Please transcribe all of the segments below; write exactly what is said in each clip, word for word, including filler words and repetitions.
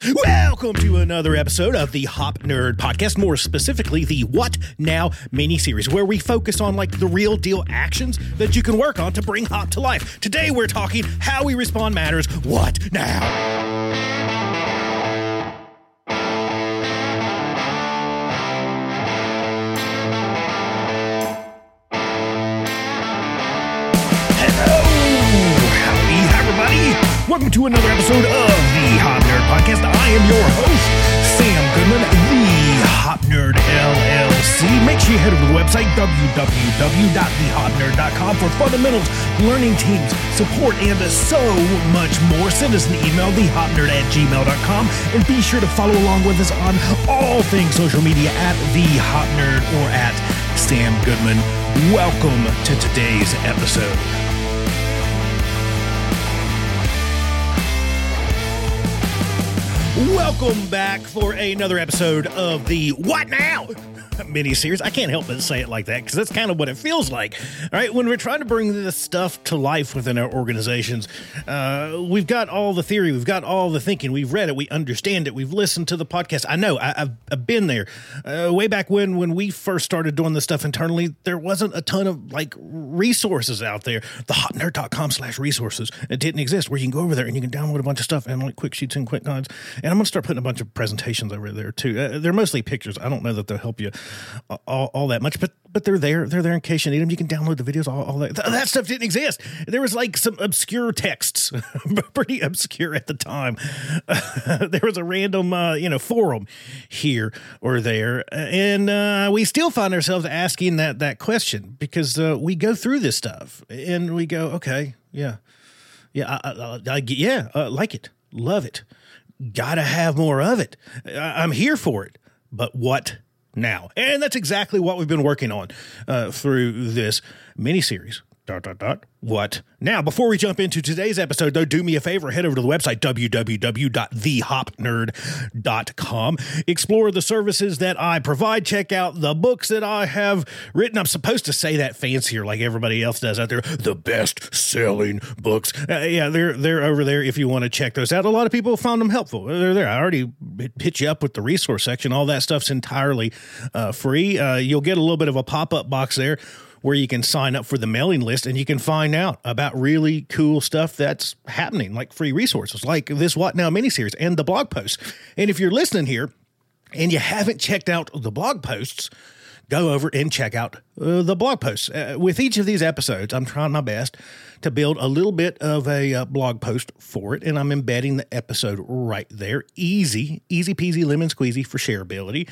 Welcome to another episode of the Hop Nerd Podcast, more specifically the What Now mini-series, where we focus on like the real deal actions that you can work on to bring Hop to life. Today we're talking how we respond matters. What now? Welcome to another episode of the Hop Nerd Podcast. I am your host, Sam Goodman, the Hop Nerd L L C. Make sure you head over to the website, w w w dot the hop nerd dot com, for fundamentals, learning teams, support, and so much more. Send us an email, the hop nerd at gmail dot com, and be sure to follow along with us on all things social media at the Hop Nerd or at Sam Goodman. Welcome to today's episode. Welcome back for another episode of the What Now mini-series. I can't help but say it like that because that's kind of what it feels like. All right, when we're trying to bring this stuff to life within our organizations, uh, we've got all the theory, we've got all the thinking, we've read it, we understand it, we've listened to the podcast. I know, I, I've, I've been there. Uh, way back when, when we first started doing this stuff internally, there wasn't a ton of like resources out there. The hop nerd dot com slash resources, it didn't exist, where you can go over there and you can download a bunch of stuff and like quick sheets and quick guides. And I'm going to start putting a bunch of presentations over there too. Uh, they're mostly pictures. I don't know that they'll help you all, all that much, but but they're there. They're there in case you need them. You can download the videos. All, all that that stuff didn't exist. There was like some obscure texts, pretty obscure at the time. Uh, there was a random uh, you know forum here or there, and uh, we still find ourselves asking that that question because uh, we go through this stuff and we go, okay, yeah, yeah, I, I, I, yeah, uh, like it, love it. Gotta have more of it. I'm here for it. But what now? And that's exactly what we've been working on uh, through this mini-series. Dot, dot, dot. What now? Before we jump into today's episode, though, do me a favor. Head over to the website, w w w dot the hop nerd dot com. Explore the services that I provide. Check out the books that I have written. I'm supposed to say that fancier like everybody else does out there. The best-selling books. Uh, yeah, they're, they're over there if you want to check those out. A lot of people found them helpful. They're there. I already hit you up with the resource section. All that stuff's entirely uh, free. Uh, you'll get a little bit of a pop-up box there where you can sign up for the mailing list and you can find out about really cool stuff that's happening, like free resources, like this What Now miniseries and the blog posts. And if you're listening here and you haven't checked out the blog posts, go over and check out uh, the blog posts. Uh, with each of these episodes, I'm trying my best to build a little bit of a uh, blog post for it, and I'm embedding the episode right there. Easy, easy peasy lemon squeezy for shareability.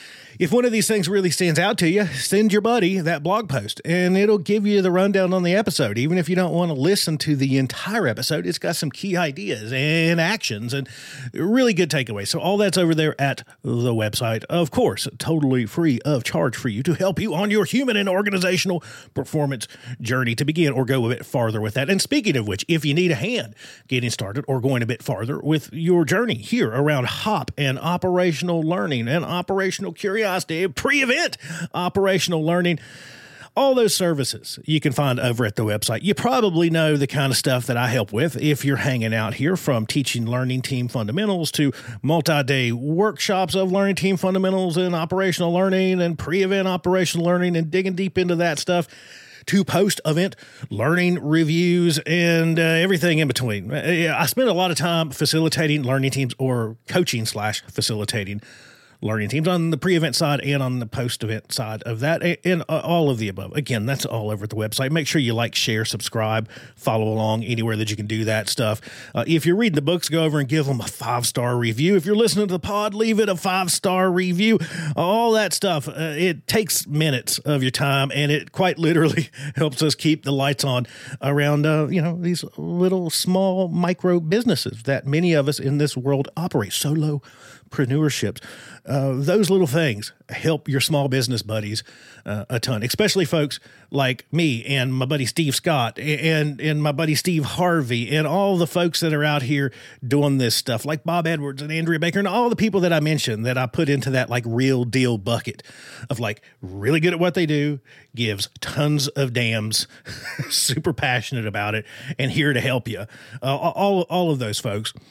If one of these things really stands out to you, send your buddy that blog post, and it'll give you the rundown on the episode. Even if you don't want to listen to the entire episode, it's got some key ideas and actions and really good takeaways. So all that's over there at the website. Of course, totally free of charge for you to help you on your human and organizational performance journey to begin or go a bit farther with that. And speaking of which, if you need a hand getting started or going a bit farther with your journey here around HOP and operational learning and operational curiosity, pre-event operational learning, all those services you can find over at the website. You probably know the kind of stuff that I help with if you're hanging out here, from teaching learning team fundamentals to multi-day workshops of learning team fundamentals and operational learning and pre-event operational learning and digging deep into that stuff, to post-event learning reviews and uh, everything in between. I spend a lot of time facilitating learning teams or coaching slash facilitating learning teams on the pre-event side and on the post-event side of that, and all of the above. Again, that's all over at the website. Make sure you like, share, subscribe, follow along anywhere that you can do that stuff. Uh, if you're reading the books, go over and give them a five-star review. If you're listening to the pod, leave it a five-star review. All that stuff, uh, it takes minutes of your time, and it quite literally helps us keep the lights on around, uh, you know, these little small micro businesses that many of us in this world operate. Solopreneurship. Uh, those little things help your small business buddies uh, a ton, especially folks like me and my buddy Steve Scott and, and my buddy Steve Harvey and all the folks that are out here doing this stuff, like Bob Edwards and Andrea Baker and all the people that I mentioned that I put into that like real deal bucket of like really good at what they do, gives tons of dams, super passionate about it, and here to help you. Uh, all, all of those folks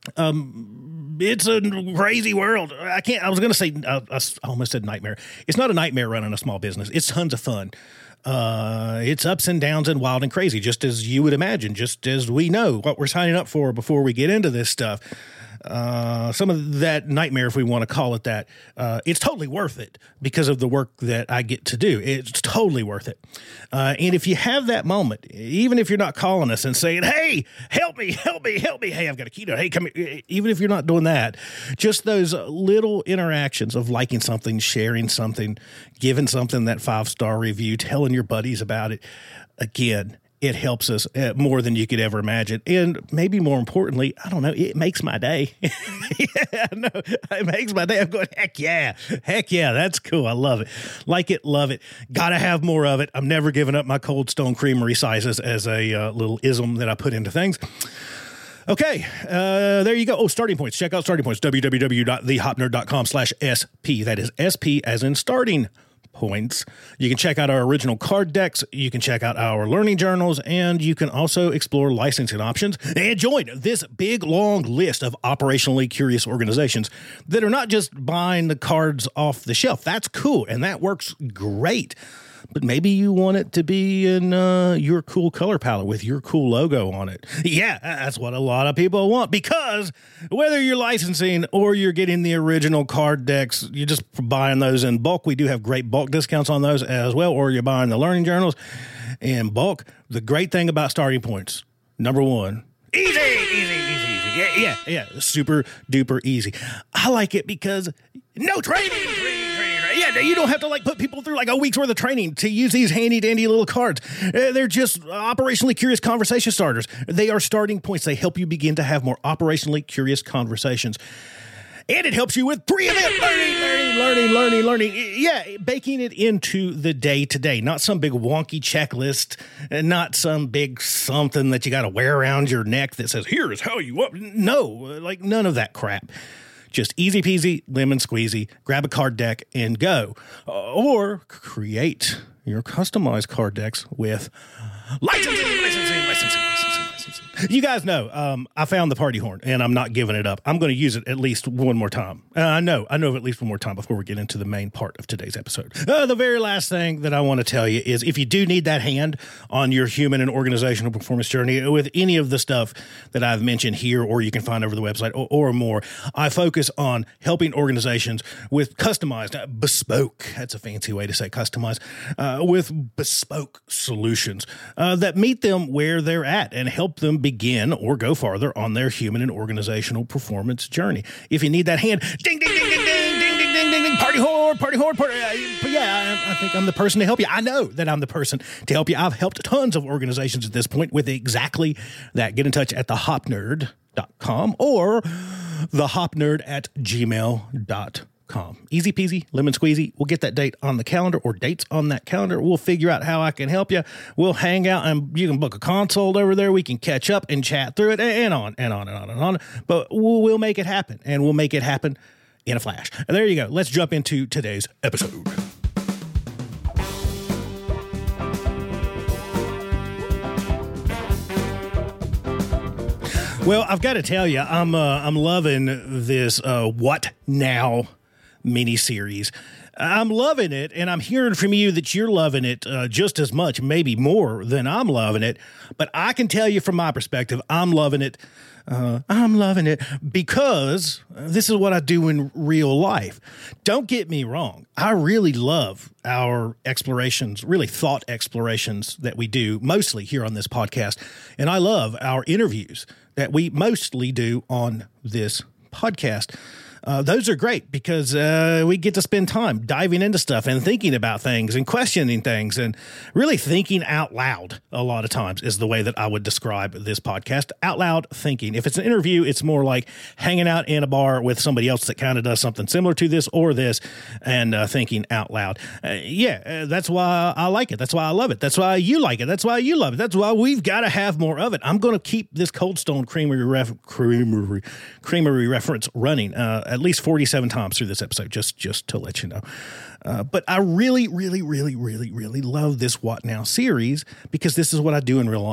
Um, it's a crazy world. I can't, I was going to say, uh, I almost said nightmare. It's not a nightmare running a small business. It's tons of fun. Uh, it's ups and downs and wild and crazy, just as you would imagine, just as we know what we're signing up for before we get into this stuff. Uh, some of that nightmare, if we want to call it that, uh, it's totally worth it because of the work that I get to do. It's totally worth it. Uh, and if you have that moment, even if you're not calling us and saying, hey, help me, help me, help me. Hey, I've got a keto. Hey, come here. Even if you're not doing that, just those little interactions of liking something, sharing something, giving something that five-star review, telling your buddies about it. Again, it helps us uh, more than you could ever imagine. And maybe more importantly, I don't know, it makes my day. yeah, no, it makes my day. I'm going, heck yeah. Heck yeah, that's cool. I love it. Like it, love it. Got to have more of it. I'm never giving up my Cold Stone Creamery sizes as a uh, little ism that I put into things. Okay, uh, there you go. Oh, starting points. Check out starting points. www.thehopnerd.com slash SP. That is S P as in starting points. You can check out our original card decks, you can check out our learning journals, and you can also explore licensing options and join this big, long list of operationally curious organizations that are not just buying the cards off the shelf. That's cool, and that works great. But maybe you want it to be in uh, your cool color palette with your cool logo on it. Yeah, that's what a lot of people want, because whether you're licensing or you're getting the original card decks, you're just buying those in bulk. We do have great bulk discounts on those as well, or you're buying the learning journals in bulk. The great thing about starting points, number one, easy, easy, easy, easy. Yeah, yeah, yeah, super duper easy. I like it because no training, training, training. Yeah, you don't have to like put people through like a week's worth of training to use these handy dandy little cards. Uh, they're just operationally curious conversation starters. They are starting points. They help you begin to have more operationally curious conversations. And it helps you with pre-event learning, learning, learning, learning, learning. Yeah, baking it into the day-to-day, not some big wonky checklist, and not some big something that you got to wear around your neck that says, here is how you up. No, like none of that crap. Just easy peasy, lemon squeezy, grab a card deck and go. Uh, or create your customized card decks with licensing, licensing, licensing, licensing, licensing. You guys know, um, I found the party horn and I'm not giving it up. I'm going to use it at least one more time. Uh, I know, I know of at least one more time before we get into the main part of today's episode. Uh, the very last thing that I want to tell you is if you do need that hand on your human and organizational performance journey with any of the stuff that I've mentioned here, or you can find over the website or, or more, I focus on helping organizations with customized, uh, bespoke, that's a fancy way to say customized, uh, with bespoke solutions uh, that meet them where they're at and help them begin or go farther on their human and organizational performance journey. If you need that hand, ding, ding, ding, ding, ding, ding, ding, ding, ding, ding, party horn, party horn, party. But yeah, I, I think I'm the person to help you. I know that I'm the person to help you. I've helped tons of organizations at this point with exactly that. Get in touch at the hop nerd dot com or the hop nerd at gmail dot com. Easy peasy, lemon squeezy. We'll get that date on the calendar or dates on that calendar. We'll figure out how I can help you. We'll hang out and you can book a consult over there. We can catch up and chat through it and on and on and on and on. But we'll, we'll make it happen, and we'll make it happen in a flash. And there you go. Let's jump into today's episode. Well, I've got to tell you, I'm uh, I'm loving this uh, What Now mini-series. I'm loving it, and I'm hearing from you that you're loving it uh, just as much, maybe more than I'm loving it. But I can tell you from my perspective, I'm loving it. Uh, I'm loving it because this is what I do in real life. Don't get me wrong. I really love our explorations, really thought explorations that we do mostly here on this podcast. And I love our interviews that we mostly do on this podcast. Uh, those are great because uh, we get to spend time diving into stuff and thinking about things and questioning things and really thinking out loud a lot of times is the way that I would describe this podcast. Out loud thinking. If it's an interview, it's more like hanging out in a bar with somebody else that kind of does something similar to this or this and uh, thinking out loud. Uh, yeah, uh, that's why I like it. That's why I love it. That's why you like it. That's why you love it. That's why we've got to have more of it. I'm going to keep this Cold Stone Creamery, ref- Creamery, Creamery reference running. Uh, at least forty-seven times through this episode, just just to let you know. Uh, but I really, really, really, really, really love this What Now series because this is what I do in real life.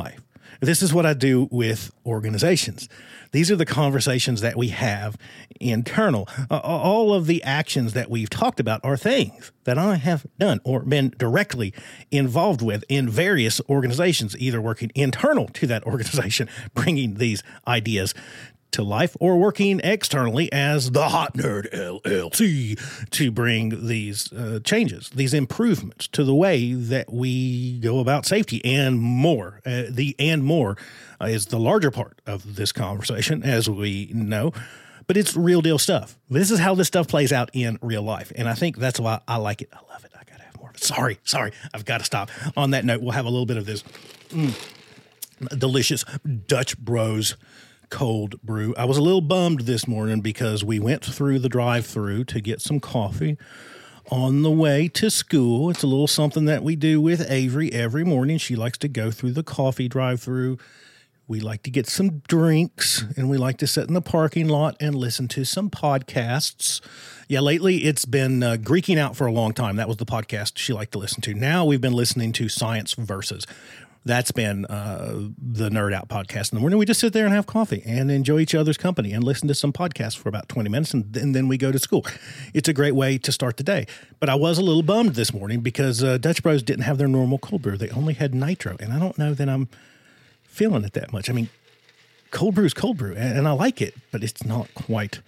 This is what I do with organizations. These are the conversations that we have internal. Uh, all of the actions that we've talked about are things that I have done or been directly involved with in various organizations, either working internal to that organization, bringing these ideas to life, or working externally as the Hot Nerd L L C to bring these uh, changes, these improvements to the way that we go about safety and more. Uh, the and more uh, is the larger part of this conversation, as we know, but it's real deal stuff. This is how this stuff plays out in real life, and I think that's why I like it. I love it. I gotta have more of it. Sorry, sorry, I've got to stop. On that note, we'll have a little bit of this mm, delicious Dutch Bros cold brew. I was a little bummed this morning because we went through the drive-thru to get some coffee on the way to school. It's a little something that we do with Avery every morning. She likes to go through the coffee drive-thru. We like to get some drinks, and we like to sit in the parking lot and listen to some podcasts. Yeah, lately it's been uh, Greeking Out for a long time. That was the podcast she liked to listen to. Now we've been listening to Science Versus. That's been uh, the Nerd Out podcast. In the morning, we just sit there and have coffee and enjoy each other's company and listen to some podcasts for about twenty minutes, and, and then we go to school. It's a great way to start the day. But I was a little bummed this morning because uh, Dutch Bros didn't have their normal cold brew. They only had nitro, and I don't know that I'm feeling it that much. I mean, cold brew is cold brew, and, and I like it, but it's not quite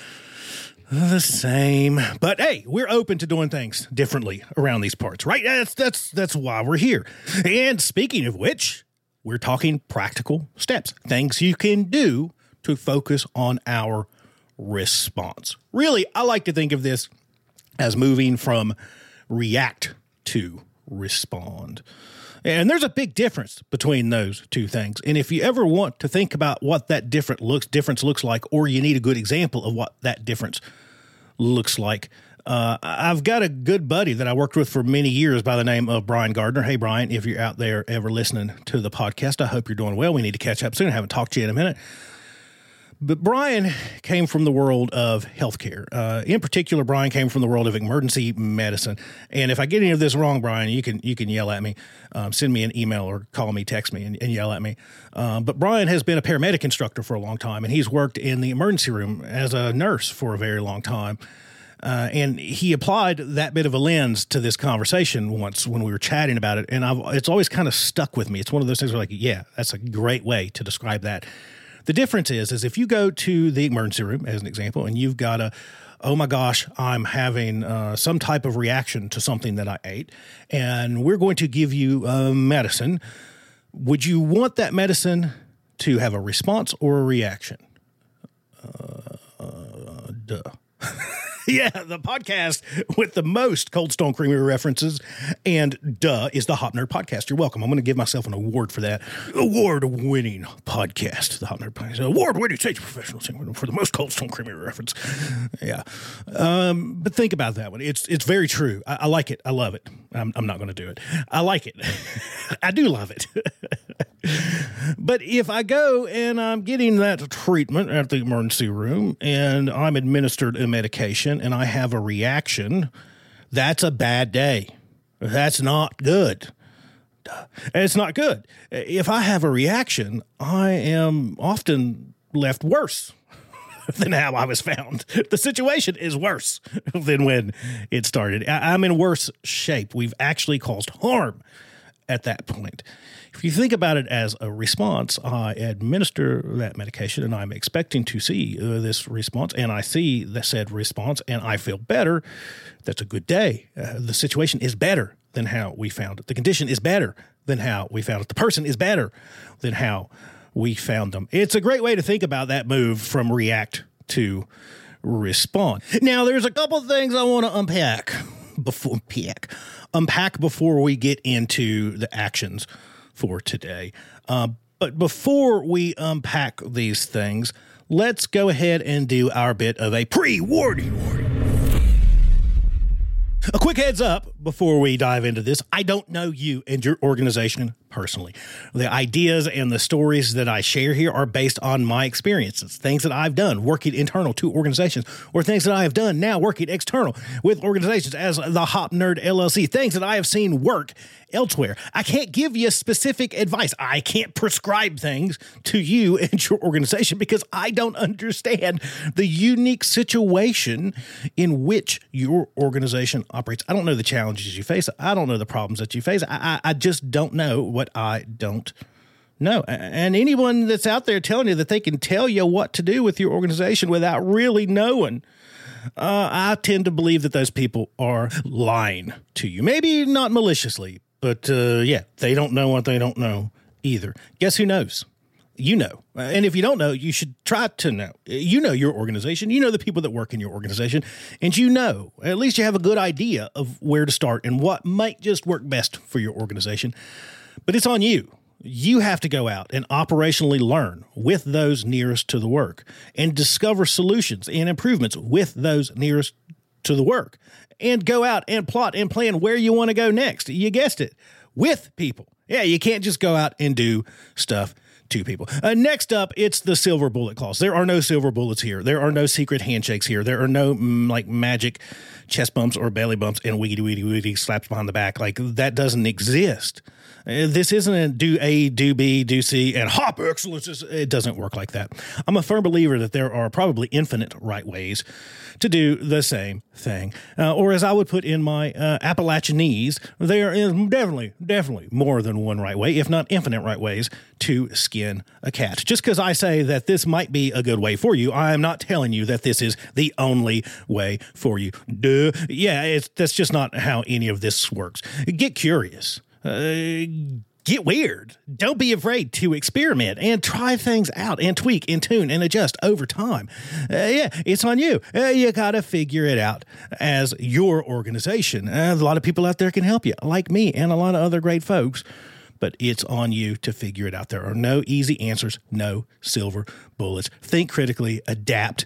the same. But hey, we're open to doing things differently around these parts, right? That's that's that's why we're here. And speaking of which, we're talking practical steps, things you can do to focus on our response. Really, I like to think of this as moving from react to respond. And there's a big difference between those two things. And if you ever want to think about what that different looks difference looks like, or you need a good example of what that difference looks like, uh, I've got a good buddy that I worked with for many years by the name of Brian Gardner. Hey, Brian, if you're out there ever listening to the podcast, I hope you're doing well. We need to catch up soon. I haven't talked to you in a minute. But Brian came from the world of healthcare. Uh, in particular, Brian came from the world of emergency medicine. And if I get any of this wrong, Brian, you can you can yell at me, um, send me an email or call me, text me, and, and yell at me. Um, but Brian has been a paramedic instructor for a long time, and he's worked in the emergency room as a nurse for a very long time. Uh, and he applied that bit of a lens to this conversation once when we were chatting about it. And I've, it's always kind of stuck with me. It's one of those things where, like, yeah, that's a great way to describe that. The difference is, is if you go to the emergency room, as an example, and you've got a, oh my gosh, I'm having uh, some type of reaction to something that I ate, and we're going to give you uh, medicine. Would you want that medicine to have a response or a reaction? Uh, uh, duh. Yeah, the podcast with the most Cold Stone Creamery references and duh is the Hot Nerd Podcast. You're welcome. I'm going to give myself an award for that. Award-winning podcast, the Hot Nerd Podcast. Award-winning safety professional for the most Cold Stone Creamery reference. Yeah. Um, but think about that one. It's it's very true. I, I like it. I love it. I'm, I'm not going to do it. I like it. I do love it. But if I go and I'm getting that treatment at the emergency room and I'm administered a medication and I have a reaction, that's a bad day. That's not good. It's not good. If I have a reaction, I am often left worse than how I was found. The situation is worse than when it started. I'm in worse shape. We've actually caused harm at that point. If you think about it as a response, I administer that medication and I'm expecting to see uh, this response, and I see the said response and I feel better. That's a good day. Uh, the situation is better than how we found it. The condition is better than how we found it. The person is better than how we found them. It's a great way to think about that move from react to respond. Now, there's a couple of things I want to unpack before unpack, unpack before we get into the actions for today. Uh, but before we unpack these things, let's go ahead and do our bit of a pre-warning warning. A quick heads up before we dive into this. I don't know you and your organization personally. The ideas and the stories that I share here are based on my experiences, things that I've done working internal to organizations, or things that I have done now working external with organizations as the Hop Nerd L L C, things that I have seen work elsewhere. I can't give you specific advice. I can't prescribe things to you and your organization because I don't understand the unique situation in which your organization operates. I don't know the challenges you face. I don't know the problems that you face. I, I, I just don't know what I don't know. And anyone that's out there telling you that they can tell you what to do with your organization without really knowing, uh, I tend to believe that those people are lying to you. Maybe not maliciously, but uh, yeah, they don't know what they don't know either. Guess who knows? You know. And if you don't know, you should try to know. You know your organization. You know the people that work in your organization. And you know, at least you have a good idea of where to start and what might just work best for your organization. But it's on you. You have to go out and operationally learn with those nearest to the work and discover solutions and improvements with those nearest to the work and go out and plot and plan where you want to go next. You guessed it, with people. Yeah, you can't just go out and do stuff to people. Uh, next up, it's the silver bullet clause. There are no silver bullets here. There are no secret handshakes here. There are no mm, like magic chest bumps or belly bumps and wiggity wiggity wiggity slaps behind the back. Like that doesn't exist. Uh, this isn't a do A, do B, do C, and hop excellence. It doesn't work like that. I'm a firm believer that there are probably infinite right ways to do the same thing. Uh, or as I would put in my uh, Appalachianese, there is definitely, definitely more than one right way, if not infinite right ways, to skin a cat. Just because I say that this might be a good way for you, I am not telling you that this is the only way for you. Duh. Yeah, it's, that's just not how any of this works. Get curious. Uh, get weird. Don't be afraid to experiment and try things out and tweak and tune and adjust over time. Uh, yeah, it's on you. Uh, you got to figure it out as your organization. Uh, a lot of people out there can help you, like me and a lot of other great folks, but it's on you to figure it out. There are no easy answers, no silver bullets. Think critically, adapt.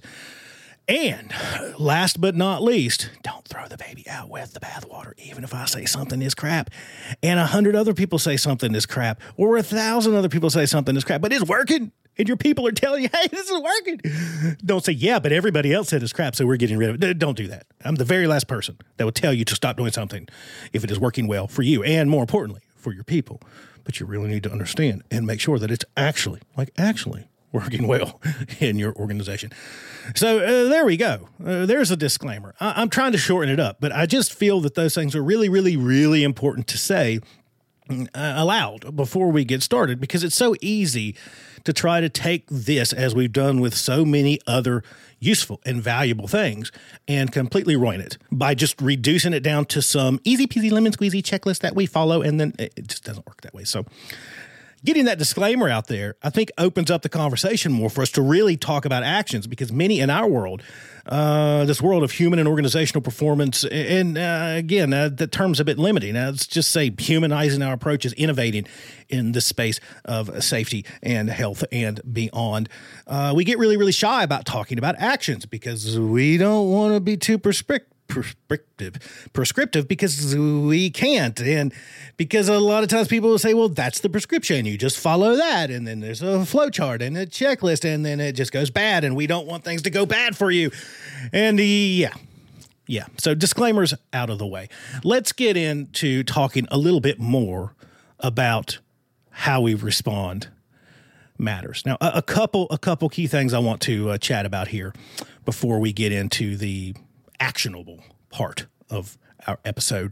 And last but not least, don't throw the baby out with the bathwater. Even if I say something is crap and a hundred other people say something is crap or a thousand other people say something is crap, but it's working and your people are telling you, hey, this is working. Don't say, yeah, but everybody else said it's crap, so we're getting rid of it. Don't do that. I'm the very last person that would tell you to stop doing something if it is working well for you and, more importantly, for your people. But you really need to understand and make sure that it's actually, like actually, working well in your organization. So uh, there we go. Uh, there's a disclaimer. I- I'm trying to shorten it up, but I just feel that those things are really, really, really important to say uh, aloud before we get started, because it's so easy to try to take this, as we've done with so many other useful and valuable things, and completely ruin it by just reducing it down to some easy peasy lemon squeezy checklist that we follow, and then it just doesn't work that way. So getting that disclaimer out there, I think, opens up the conversation more for us to really talk about actions, because many in our world, uh, this world of human and organizational performance, and uh, again, uh, the term's a bit limiting. Now, let's just say humanizing our approaches, innovating in the space of safety and health and beyond. Uh, we get really, really shy about talking about actions because we don't want to be too prescriptive. prescriptive prescriptive because we can't, and because a lot of times people will say, well, that's the prescription, you just follow that, and then there's a flow chart and a checklist, and then it just goes bad, and we don't want things to go bad for you. And yeah yeah so disclaimers out of the way, let's get into talking a little bit more about how we respond matters. Now, a, a couple a couple key things I want to uh, chat about here before we get into the actionable part of our episode.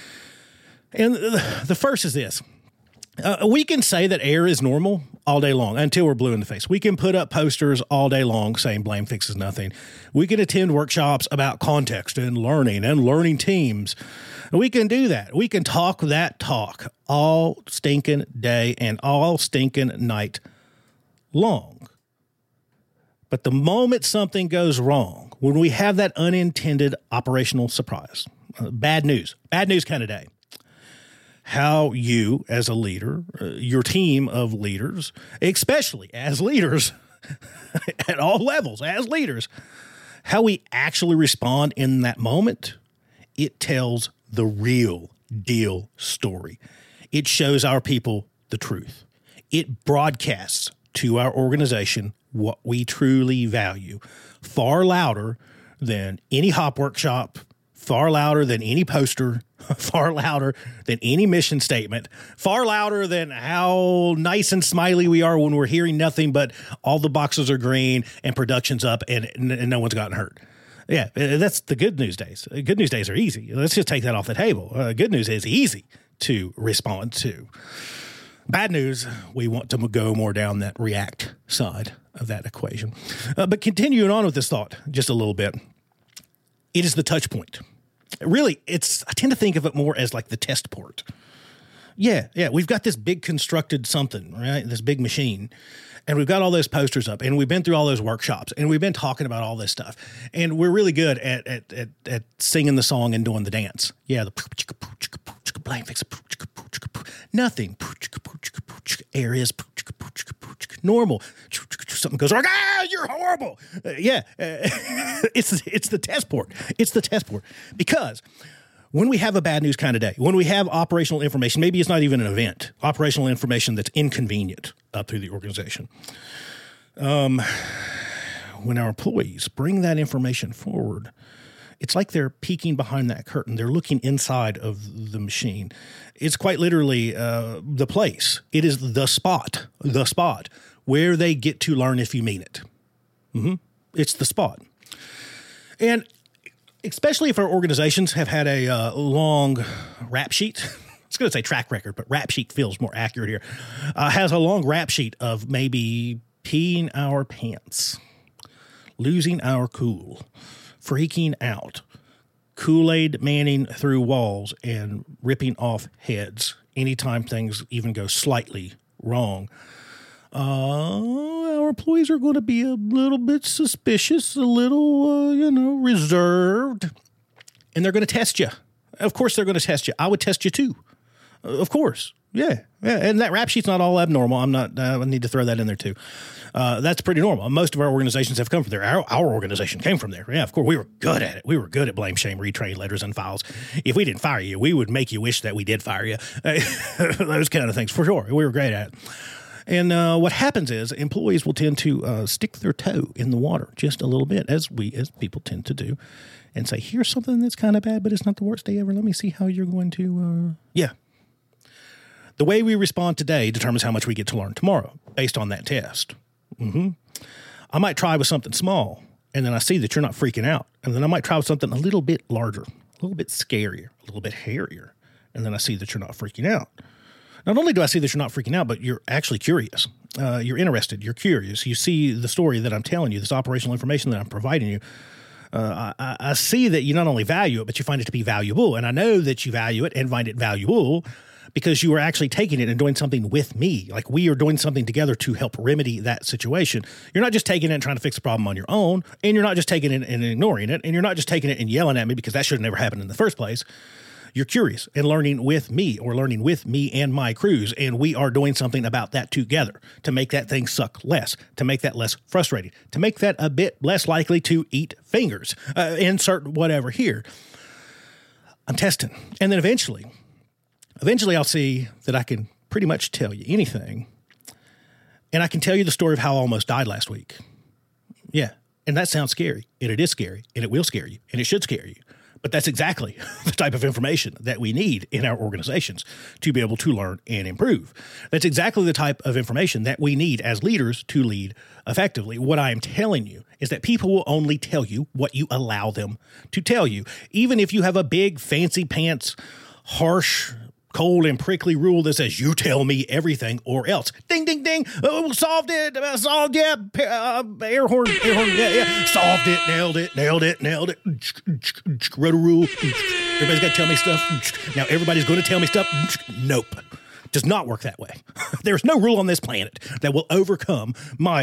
And the first is this. Uh, we can say that air is normal all day long until we're blue in the face. We can put up posters all day long saying blame fixes nothing. We can attend workshops about context and learning and learning teams. We can do that. We can talk that talk all stinking day and all stinking night long. But the moment something goes wrong, when we have that unintended operational surprise, uh, bad news, bad news kind of day, how you as a leader, uh, your team of leaders, especially as leaders at all levels, as leaders, how we actually respond in that moment, it tells the real deal story. It shows our people the truth. It broadcasts to our organization what we truly value, far louder than any hop workshop, far louder than any poster, far louder than any mission statement, far louder than how nice and smiley we are when we're hearing nothing but all the boxes are green and production's up and, and no one's gotten hurt. Yeah, that's the good news days. Good news days are easy. Let's just take that off the table. Uh, good news is easy to respond to. Bad news, we want to go more down that react side of that equation. Uh, but continuing on with this thought just a little bit, it is the touch point. Really, it's I tend to think of it more as like the test port. Yeah, yeah, we've got this big constructed something, right? This big machine. And we've got all those posters up, and we've been through all those workshops, and we've been talking about all this stuff. And we're really good at at at, at singing the song and doing the dance. Yeah, the blame fix nothing. Areas normal. Something goes wrong. Ah, you're horrible. Uh, yeah, uh, it's it's the test port. It's the test port because when we have a bad news kind of day, when we have operational information, maybe it's not even an event, operational information that's inconvenient up through the organization. Um, when our employees bring that information forward, it's like they're peeking behind that curtain. They're looking inside of the machine. It's quite literally uh, the place. It is the spot, the spot where they get to learn if you mean it. Mm-hmm. It's the spot. And especially if our organizations have had a uh, long rap sheet, I was going to say track record, but rap sheet feels more accurate here, uh, has a long rap sheet of maybe peeing our pants, losing our cool, freaking out, Kool-Aid manning through walls and ripping off heads anytime things even go slightly wrong. Uh, our employees are going to be a little bit suspicious, a little, uh, you know, reserved, and they're going to test you. Of course, they're going to test you. I would test you too. Uh, of course. Yeah. Yeah. And that rap sheet's not all abnormal. I'm not, uh, I need to throw that in there too. Uh, that's pretty normal. Most of our organizations have come from there. Our, our organization came from there. Yeah, of course, we were good at it. We were good at blame, shame, retrain letters and files. If we didn't fire you, we would make you wish that we did fire you. Those kind of things, for sure. We were great at it. And uh, what happens is employees will tend to uh, stick their toe in the water just a little bit, as we, as people tend to do, and say, here's something that's kind of bad, but it's not the worst day ever. Let me see how you're going to, uh... yeah. The way we respond today determines how much we get to learn tomorrow based on that test. Mm-hmm. I might try with something small, and then I see that you're not freaking out. And then I might try with something a little bit larger, a little bit scarier, a little bit hairier. And then I see that you're not freaking out. Not only do I see that you're not freaking out, but you're actually curious. Uh, you're interested. You're curious. You see the story that I'm telling you, this operational information that I'm providing you. Uh, I, I see that you not only value it, but you find it to be valuable. And I know that you value it and find it valuable because you are actually taking it and doing something with me. Like we are doing something together to help remedy that situation. You're not just taking it and trying to fix the problem on your own, and you're not just taking it and ignoring it, and you're not just taking it and yelling at me because that should have never happened in the first place. You're curious and learning with me or learning with me and my crews, and we are doing something about that together to make that thing suck less, to make that less frustrating, to make that a bit less likely to eat fingers, uh, insert whatever here. I'm testing. And then eventually, eventually I'll see that I can pretty much tell you anything, and I can tell you the story of how I almost died last week. Yeah, and that sounds scary, and it is scary, and it will scare you, and it should scare you. But that's exactly the type of information that we need in our organizations to be able to learn and improve. That's exactly the type of information that we need as leaders to lead effectively. What I am telling you is that people will only tell you what you allow them to tell you. Even if you have a big, fancy pants, harsh, cold and prickly rule that says you tell me everything or else. Ding, ding, ding. Oh, solved it. Uh, solved, yeah. Uh, air horn, air horn, yeah, yeah. Solved it, nailed it, nailed it, nailed it. Wrote a rule. Everybody's got to tell me stuff. Now everybody's going to tell me stuff. Nope. Does not work that way. There's no rule on this planet that will overcome my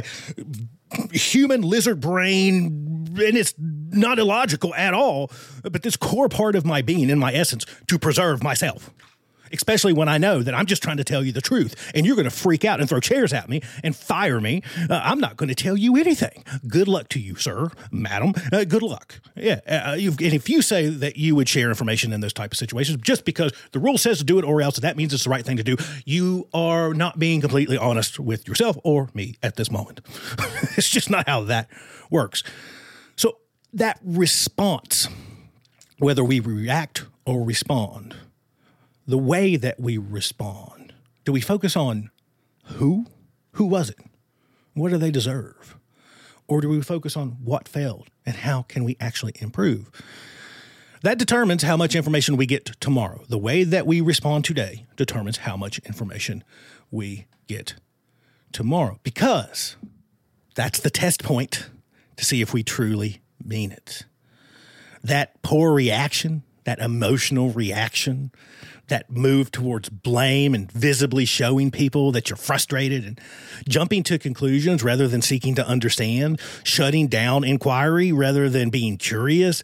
human lizard brain, and it's not illogical at all, but this core part of my being and my essence to preserve myself. especially when I know that I'm just trying to tell you the truth and you're going to freak out and throw chairs at me and fire me. Uh, I'm not going to tell you anything. Good luck to you, sir, madam. Uh, good luck. Yeah. Uh, you've, and if you say that you would share information in those type of situations just because the rule says to do it or else that means it's the right thing to do, you are not being completely honest with yourself or me at this moment. It's just not how that works. So that response, whether we react or respond, the way that we respond, do we focus on who? Who was it? What do they deserve? Or do we focus on what failed and how can we actually improve? That determines how much information we get tomorrow. The way that we respond today determines how much information we get tomorrow, because that's the test point to see if we truly mean it. That poor reaction, that emotional reaction, that move towards blame and visibly showing people that you're frustrated and jumping to conclusions rather than seeking to understand, shutting down inquiry rather than being curious,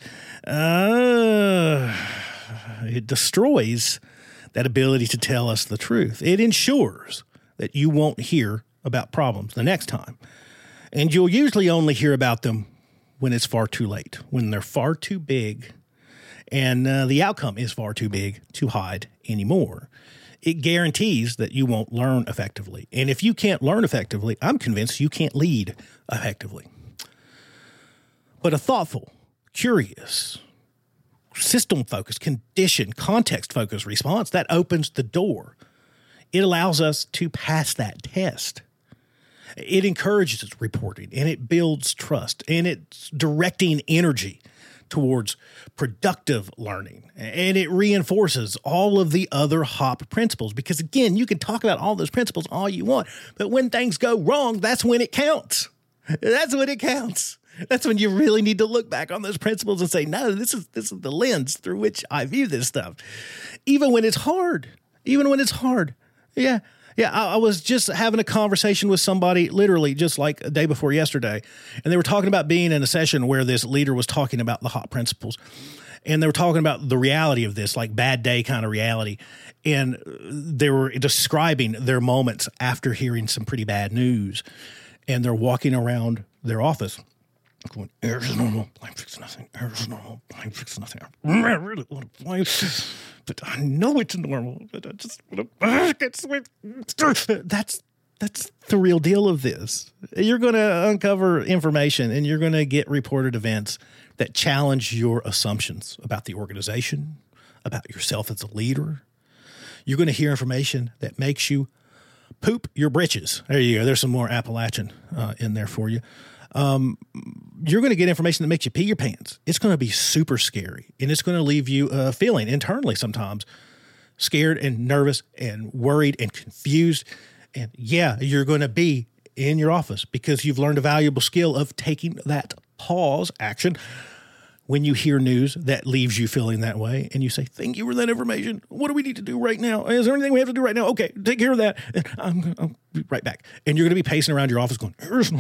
uh, it destroys that ability to tell us the truth. It ensures that you won't hear about problems the next time. And you'll usually only hear about them when it's far too late, when they're far too big and uh, the outcome is far too big to hide anymore. It guarantees that you won't learn effectively. And if you can't learn effectively, I'm convinced you can't lead effectively. But a thoughtful, curious, system-focused, condition, context-focused response, that opens the door. It allows us to pass that test. It encourages reporting, and it builds trust, and it's directing energy towards productive learning, and it reinforces all of the other HOP principles. Because again, you can talk about all those principles all you want, but when things go wrong, that's when it counts. That's when it counts. That's when you really need to look back on those principles and say, no, this is this is the lens through which I view this stuff. Even when it's hard, even when it's hard. Yeah. Yeah, I, I was just having a conversation with somebody literally just like a day before yesterday, and they were talking about being in a session where this leader was talking about the HOP principles, and they were talking about the reality of this, like bad day kind of reality, and they were describing their moments after hearing some pretty bad news, and they're walking around their office going, "Error's normal, blame fix nothing, error's normal, blame fix nothing. I really want to blame, but I know it's normal, but I just want to get sweet." That's, that's the real deal of this. You're going to uncover information and you're going to get reported events that challenge your assumptions about the organization, about yourself as a leader. You're going to hear information that makes you poop your britches. There you go. There's some more Appalachian uh, in there for you. Um, you're going to get information that makes you pee your pants. It's going to be super scary, and it's going to leave you uh, feeling internally sometimes scared and nervous and worried and confused. And yeah, you're going to be in your office because you've learned a valuable skill of taking that pause action when you hear news that leaves you feeling that way, and you say, thank you for that information. What do we need to do right now? Is there anything we have to do right now? Okay, take care of that. I'm, I'll be right back. And you're going to be pacing around your office going,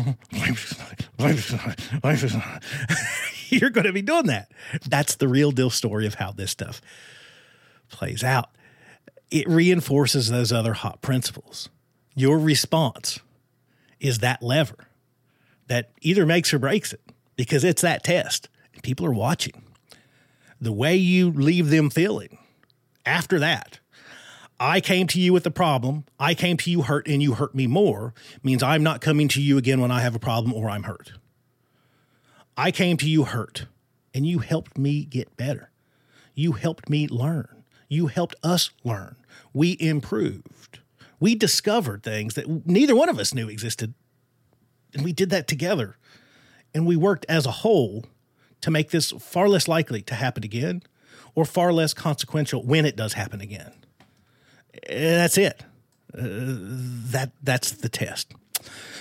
you're going to be doing that. That's the real deal story of how this stuff plays out. It reinforces those other HOP principles. Your response is that lever that either makes or breaks it, because it's that test. People are watching. The way you leave them feeling after that, I came to you with a problem, I came to you hurt, and you hurt me more, means I'm not coming to you again when I have a problem or I'm hurt. I came to you hurt, and you helped me get better. You helped me learn. You helped us learn. We improved. We discovered things that neither one of us knew existed, and we did that together. And we worked as a whole to make this far less likely to happen again, or far less consequential when it does happen again. That's it. Uh, that that's the test.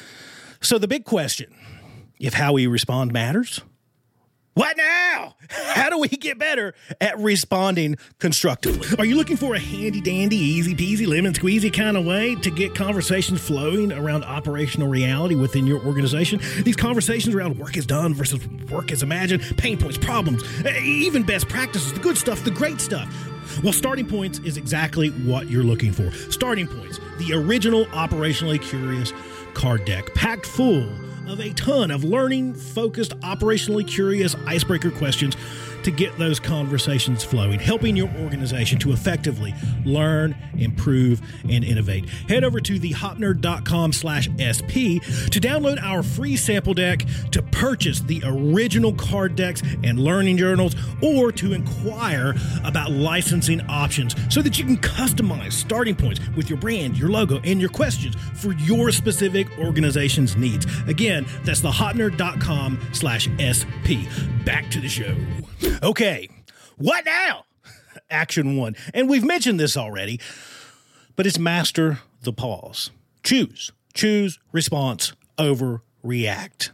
So the big question, if how we respond matters, what now? How do we get better at responding constructively? Are you looking for a handy-dandy, easy-peasy, lemon-squeezy kind of way to get conversations flowing around operational reality within your organization? These conversations around work is done versus work is imagined, pain points, problems, even best practices, the good stuff, the great stuff. Well, Starting Points is exactly what you're looking for. Starting Points, the original operationally curious card deck, packed full of a ton of learning, focused, operationally curious icebreaker questions to get those conversations flowing, helping your organization to effectively learn, improve, and innovate. Head over to thehopnerd.com slash SP to download our free sample deck, to purchase the original card decks and learning journals, or to inquire about licensing options so that you can customize Starting Points with your brand, your logo, and your questions for your specific organization's needs. Again, that's thehopnerd.com slash SP. Back to the show. Okay, what now? Action one. And we've mentioned this already, but it's master the pause. Choose. Choose response over react.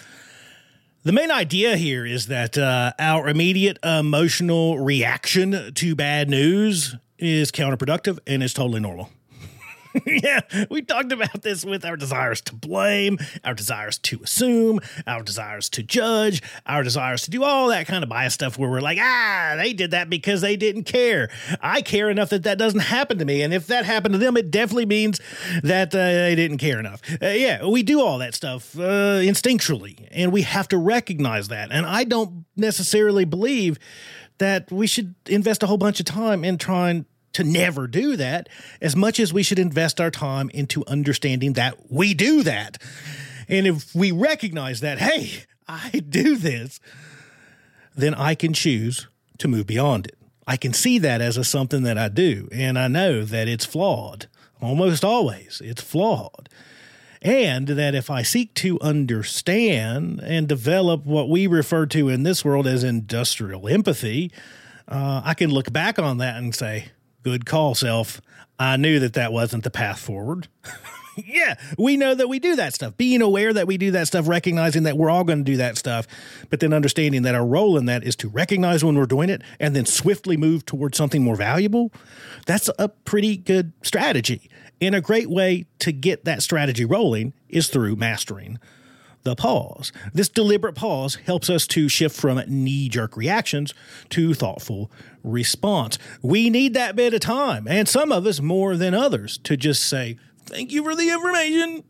The main idea here is that uh, our immediate emotional reaction to bad news is counterproductive and is totally normal. Yeah, we talked about this with our desires to blame, our desires to assume, our desires to judge, our desires to do all that kind of bias stuff where we're like, ah, they did that because they didn't care. I care enough that that doesn't happen to me. And if that happened to them, it definitely means that uh, they didn't care enough. Uh, yeah, we do all that stuff uh, instinctually, and we have to recognize that. And I don't necessarily believe that we should invest a whole bunch of time in trying to never do that, as much as we should invest our time into understanding that we do that. And if we recognize that, hey, I do this, then I can choose to move beyond it. I can see that as a something that I do, and I know that it's flawed. Almost always, it's flawed. And that if I seek to understand and develop what we refer to in this world as industrial empathy, uh, I can look back on that and say, good call, self. I knew that that wasn't the path forward. Yeah, we know that we do that stuff. Being aware that we do that stuff, recognizing that we're all going to do that stuff, but then understanding that our role in that is to recognize when we're doing it and then swiftly move towards something more valuable. That's a pretty good strategy. And a great way to get that strategy rolling is through mastering the pause. This deliberate pause helps us to shift from knee-jerk reactions to thoughtful response. We need that bit of time, and some of us more than others, to just say, thank you for the information.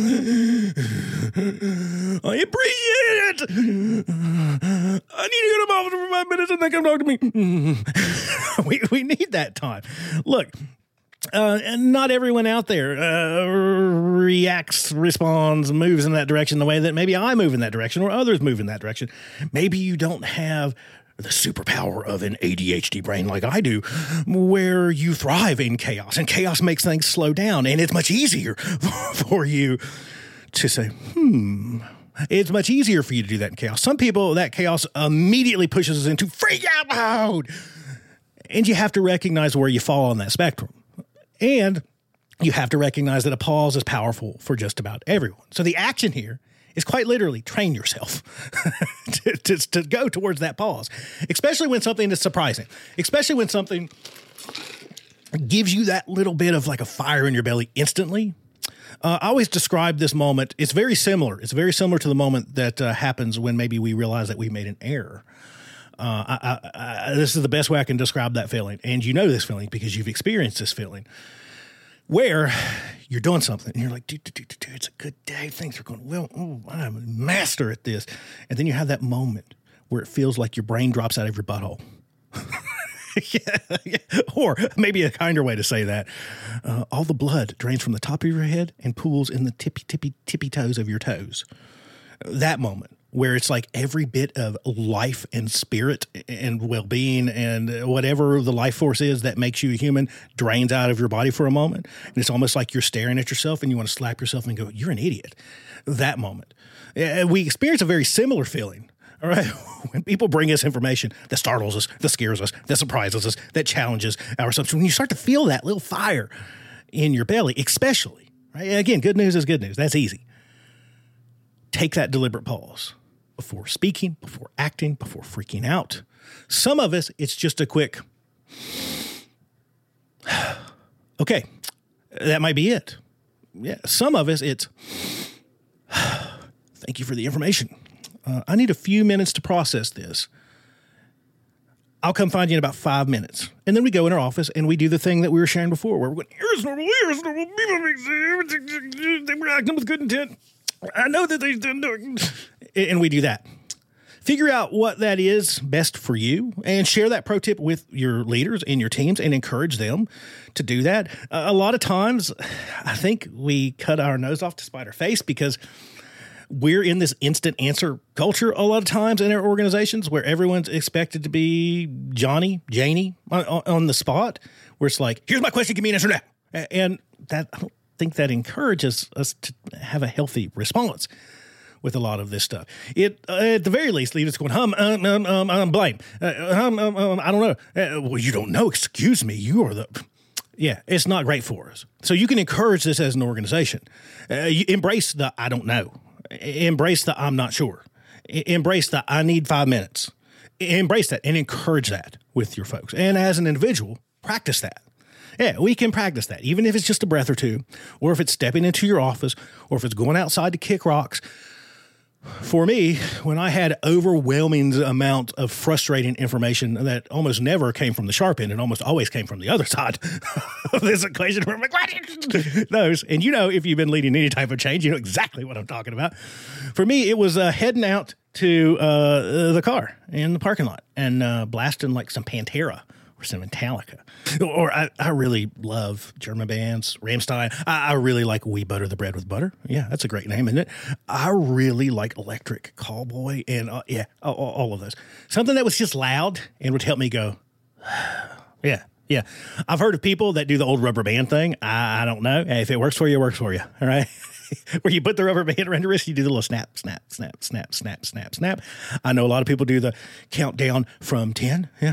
I appreciate it. I need to go to my office for five minutes and then come talk to me. we, we need that time. Look, Uh, and not everyone out there uh, reacts, responds, moves in that direction the way that maybe I move in that direction or others move in that direction. Maybe you don't have the superpower of an A D H D brain like I do, where you thrive in chaos, and chaos makes things slow down, and it's much easier for you to say, hmm... It's much easier for you to do that in chaos. Some people, that chaos immediately pushes us into freak out mode, and you have to recognize where you fall on that spectrum. And you have to recognize that a pause is powerful for just about everyone. So the action here is quite literally train yourself to, to, to go towards that pause, especially when something is surprising, especially when something gives you that little bit of like a fire in your belly instantly. Uh, I always describe this moment. It's very similar. It's very similar to the moment that uh, happens when maybe we realize that we made an error. Uh, I, I, I, this is the best way I can describe that feeling. And you know this feeling because you've experienced this feeling where you're doing something and you're like, dude, dude, dude, dude, it's a good day. Things are going well. Ooh, I'm a master at this. And then you have that moment where it feels like your brain drops out of your butthole. yeah, yeah. Or maybe a kinder way to say that. Uh, all the blood drains from the top of your head and pools in the tippy, tippy, tippy toes of your toes. That moment. Where it's like every bit of life and spirit and well-being and whatever the life force is that makes you a human drains out of your body for a moment. And it's almost like you're staring at yourself and you want to slap yourself and go, you're an idiot. That moment. We experience a very similar feeling, all right? When people bring us information that startles us, that scares us, that surprises us, that challenges our assumptions. When you start to feel that little fire in your belly, especially, right? Again, good news is good news. That's easy. Take that deliberate pause. before speaking, before acting, before freaking out. Some of us, it's just a quick, okay, that might be it. Yeah. Some of us, it's, thank you for the information. Uh, I need a few minutes to process this. I'll come find you in about five minutes. And then we go in our office and we do the thing that we were sharing before, where we're going, here's normal, here's normal, they were acting with good intent. I know that they didn't do it. And we do that. Figure out what that is best for you and share that pro tip with your leaders and your teams and encourage them to do that. Uh, a lot of times, I think we cut our nose off to spite our face because we're in this instant answer culture a lot of times in our organizations where everyone's expected to be Johnny, Janie on, on the spot, where it's like, here's my question, give me an answer now. And that, I don't think that encourages us to have a healthy response with a lot of this stuff. It, uh, at the very least, leave us going, hum, um, um, um, um blame. Uh, hum, um, um, I don't know. Uh, well, you don't know. Excuse me. You are the... Yeah, it's not great for us. So you can encourage this as an organization. Uh, you embrace the I don't know. Embrace the I'm not sure. Embrace the I need five minutes. Embrace that and encourage that with your folks. And as an individual, practice that. Yeah, we can practice that, even if it's just a breath or two, or if it's stepping into your office, or if it's going outside to kick rocks. For me, when I had overwhelming amount of frustrating information that almost never came from the sharp end and almost always came from the other side of this equation, where I'm like, what? Those, and you know, if you've been leading any type of change, you know exactly what I'm talking about. For me, it was uh, heading out to uh, the car in the parking lot and uh, blasting like some Pantera or some Metallica. Or I, I really love German bands, Rammstein. I, I really like We Butter the Bread with Butter. Yeah, that's a great name, isn't it? I really like Electric Callboy and, uh, yeah, all, all of those. Something that was just loud and would help me go, yeah, yeah. I've heard of people that do the old rubber band thing. I, I don't know. If it works for you, it works for you, all right? Where you put the rubber band around your wrist, you do the little snap, snap, snap, snap, snap, snap, snap. I know a lot of people do the countdown from ten, yeah.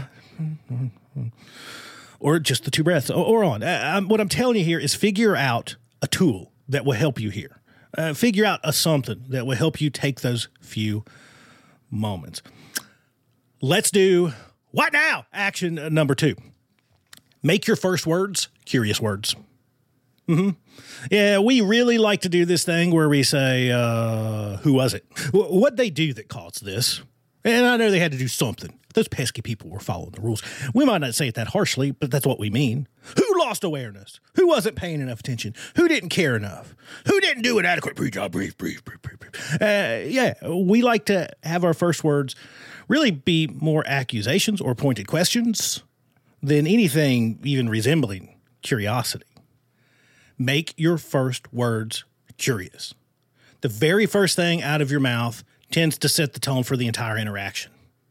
Or just the two breaths, or on. Uh, what I'm telling you here is figure out a tool that will help you here. Uh, figure out a something that will help you take those few moments. Let's do what now? Action number two. Make your first words curious words. Mm-hmm. Yeah, we really like to do this thing where we say, uh, who was it? What'd they do that caused this? And I know they had to do something. Those pesky people were following the rules. We might not say it that harshly, but that's what we mean. Who lost awareness? Who wasn't paying enough attention? Who didn't care enough? Who didn't do an adequate pre-job brief, brief, brief, brief, brief? Uh, yeah, we like to have our first words really be more accusations or pointed questions than anything even resembling curiosity. Make your first words curious. The very first thing out of your mouth tends to set the tone for the entire interaction.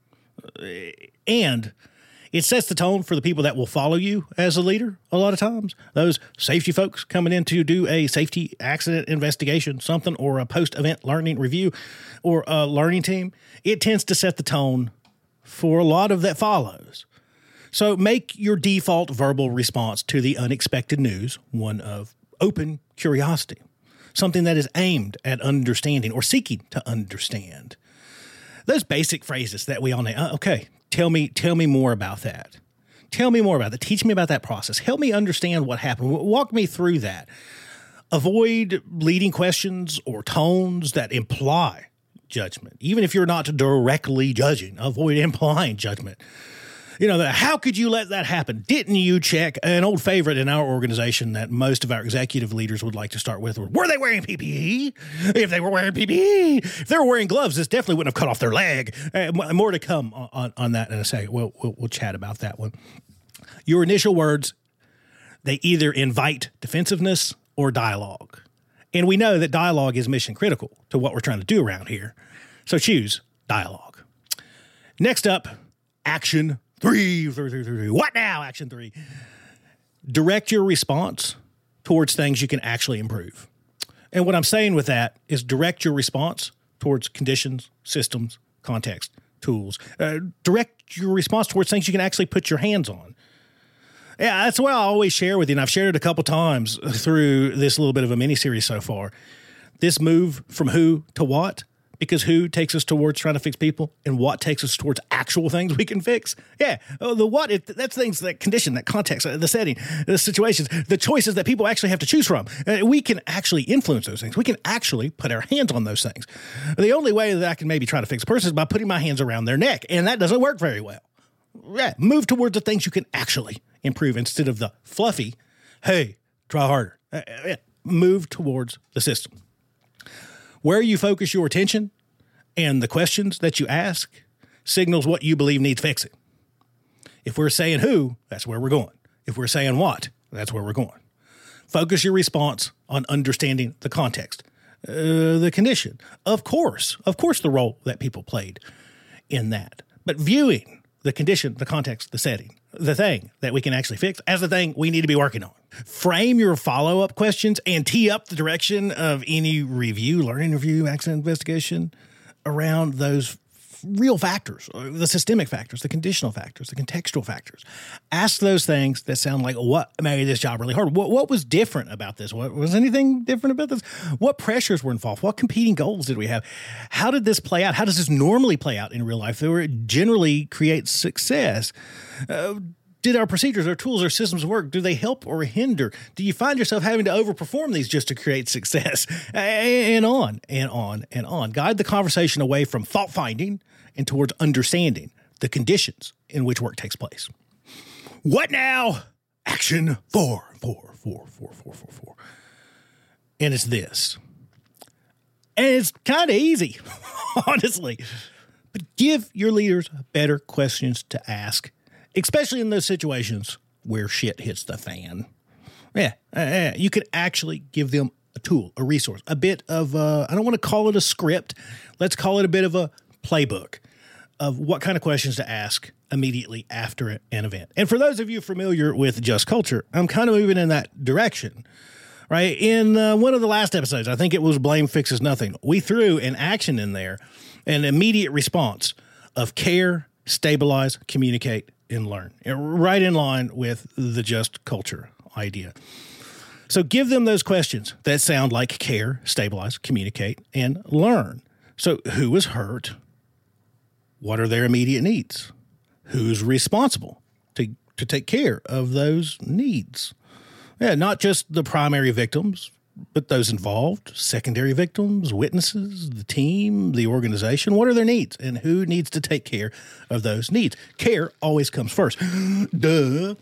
And it sets the tone for the people that will follow you as a leader a lot of times. Those safety folks coming in to do a safety accident investigation, something, or a post-event learning review or a learning team, it tends to set the tone for a lot of that follows. So make your default verbal response to the unexpected news one of open curiosity, something that is aimed at understanding or seeking to understand. Those basic phrases that we all know. Uh, okay, tell me, tell me more about that. Tell me more about that. Teach me about that process. Help me understand what happened. Walk me through that. Avoid leading questions or tones that imply judgment. Even if you're not directly judging, avoid implying judgment. You know, the, how could you let that happen? Didn't you check? An old favorite in our organization that most of our executive leaders would like to start with were, were they wearing P P E? If they were wearing P P E, if they were wearing gloves, this definitely wouldn't have cut off their leg. Uh, more to come on, on that in a second. We'll, we'll, we'll chat about that one. Your initial words, they either invite defensiveness or dialogue. And we know that dialogue is mission critical to what we're trying to do around here. So choose dialogue. Next up, action Three, three, three, three, three. What now? Action three. Direct your response towards things you can actually improve. And what I'm saying with that is direct your response towards conditions, systems, context, tools. Uh, direct your response towards things you can actually put your hands on. Yeah, that's what I always share with you, and I've shared it a couple times through this little bit of a mini-series so far. This move from who to what Because who takes us towards trying to fix people, and what takes us towards actual things we can fix? Yeah, oh, the what, it, that's things, that condition, that context, the setting, the situations, the choices that people actually have to choose from. Uh, we can actually influence those things. We can actually put our hands on those things. The only way that I can maybe try to fix a person is by putting my hands around their neck, and that doesn't work very well. Yeah, move towards the things you can actually improve instead of the fluffy, hey, try harder. Uh, yeah, move towards the system. Where you focus your attention and the questions that you ask signals what you believe needs fixing. If we're saying who, that's where we're going. If we're saying what, that's where we're going. Focus your response on understanding the context, uh, the condition. Of course, of course, the role that people played in that. But viewing the condition, the context, the setting, the thing that we can actually fix as the thing we need to be working on. Frame your follow-up questions and tee up the direction of any review, learning review, accident investigation around those real factors, the systemic factors, the conditional factors, the contextual factors. Ask those things that sound like, what made this job really hard? What, what was different about this? What, was anything different about this? What pressures were involved? What competing goals did we have? How did this play out? How does this normally play out in real life? Where it generally creates success? Uh, Did our procedures, our tools, our systems work? Do they help or hinder? Do you find yourself having to overperform these just to create success? And on and on and on. Guide the conversation away from fault finding and towards understanding the conditions in which work takes place. What now? Action four, four, four, four, four, four, four. And it's this. And it's kind of easy, honestly. But give your leaders better questions to ask, especially in those situations where shit hits the fan. Yeah, uh, you could actually give them a tool, a resource, a bit of, uh, I don't want to call it a script. Let's call it a bit of a playbook of what kind of questions to ask immediately after an event. And for those of you familiar with Just Culture, I'm kind of moving in that direction, right? In uh, one of the last episodes, I think it was Blame Fixes Nothing, we threw an action in there, an immediate response of care, stabilize, communicate, and learn, right in line with the Just Culture idea. So give them those questions that sound like care, stabilize, communicate, and learn. So who was hurt? What are their immediate needs? Who's responsible to, to take care of those needs? Yeah, not just the primary victims, but those involved, secondary victims, witnesses, the team, the organization. What are their needs, and who needs to take care of those needs? Care always comes first. Duh.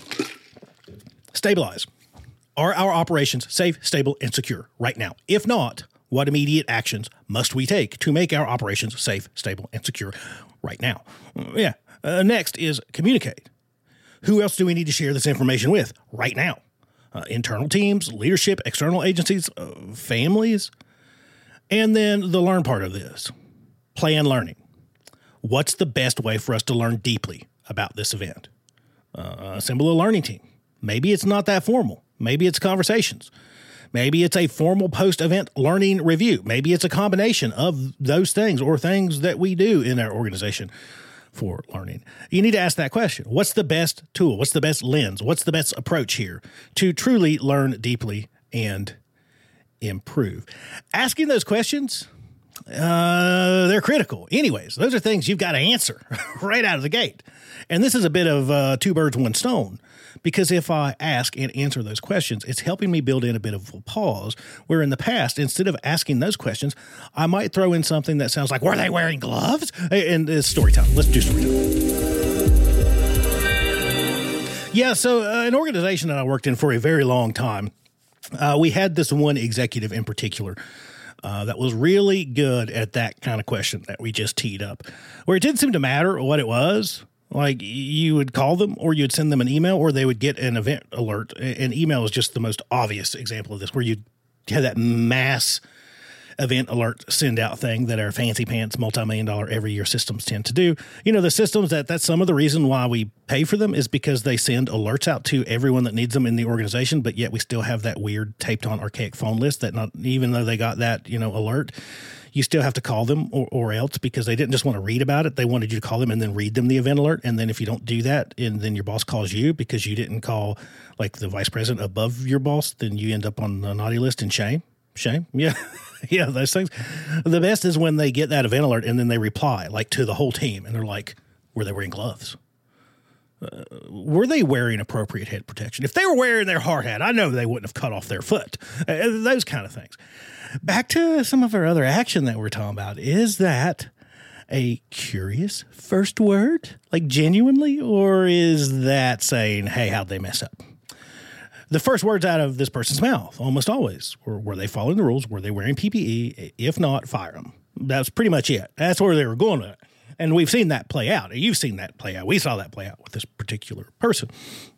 Stabilize. Are our operations safe, stable, and secure right now? If not, what immediate actions must we take to make our operations safe, stable, and secure right now? Yeah. Uh, next is communicate. Who else do we need to share this information with right now? Uh, internal teams, leadership, external agencies, uh, families. And then the learn part of this, plan learning. What's the best way for us to learn deeply about this event? Uh, assemble a learning team. Maybe it's not that formal. Maybe it's conversations. Maybe it's a formal post-event learning review. Maybe it's a combination of those things or things that we do in our organization for learning. You need to ask that question. What's the best tool? What's the best lens? What's the best approach here to truly learn deeply and improve? Asking those questions, uh, they're critical. Anyways, those are things you've got to answer right out of the gate. And this is a bit of uh, two birds, one stone. Because if I ask and answer those questions, it's helping me build in a bit of a pause, where in the past, instead of asking those questions, I might throw in something that sounds like, were they wearing gloves? And it's story time. Let's do story time. Yeah, so uh, an organization that I worked in for a very long time, uh, we had this one executive in particular uh, that was really good at that kind of question that we just teed up, where it didn't seem to matter what it was. Like, you would call them, or you'd send them an email, or they would get an event alert. An email is just the most obvious example of this, where you have that mass event alert send out thing that our fancy pants multi-million dollar every year systems tend to do. You know, the systems that that's some of the reason why we pay for them is because they send alerts out to everyone that needs them in the organization, but yet we still have that weird taped on archaic phone list that not even though they got that, you know, alert, you still have to call them or, or else, because they didn't just want to read about it. They wanted you to call them and then read them the event alert. And then if you don't do that, and then your boss calls you because you didn't call like the vice president above your boss, then you end up on the naughty list and shame. shame. Yeah. Yeah, those things. The best is when they get that event alert and then they reply, like, to the whole team. And they're like, were they wearing gloves? Uh, were they wearing appropriate head protection? If they were wearing their hard hat, I know they wouldn't have cut off their foot. Uh, those kind of things. Back to some of our other action that we're talking about. Is that a curious first word, like genuinely, or is that saying, hey, how'd they mess up? The first words out of this person's mouth, almost always, were, were they following the rules? Were they wearing P P E? If not, fire them. That's pretty much it. That's where they were going with it. And we've seen that play out. You've seen that play out. We saw that play out with this particular person.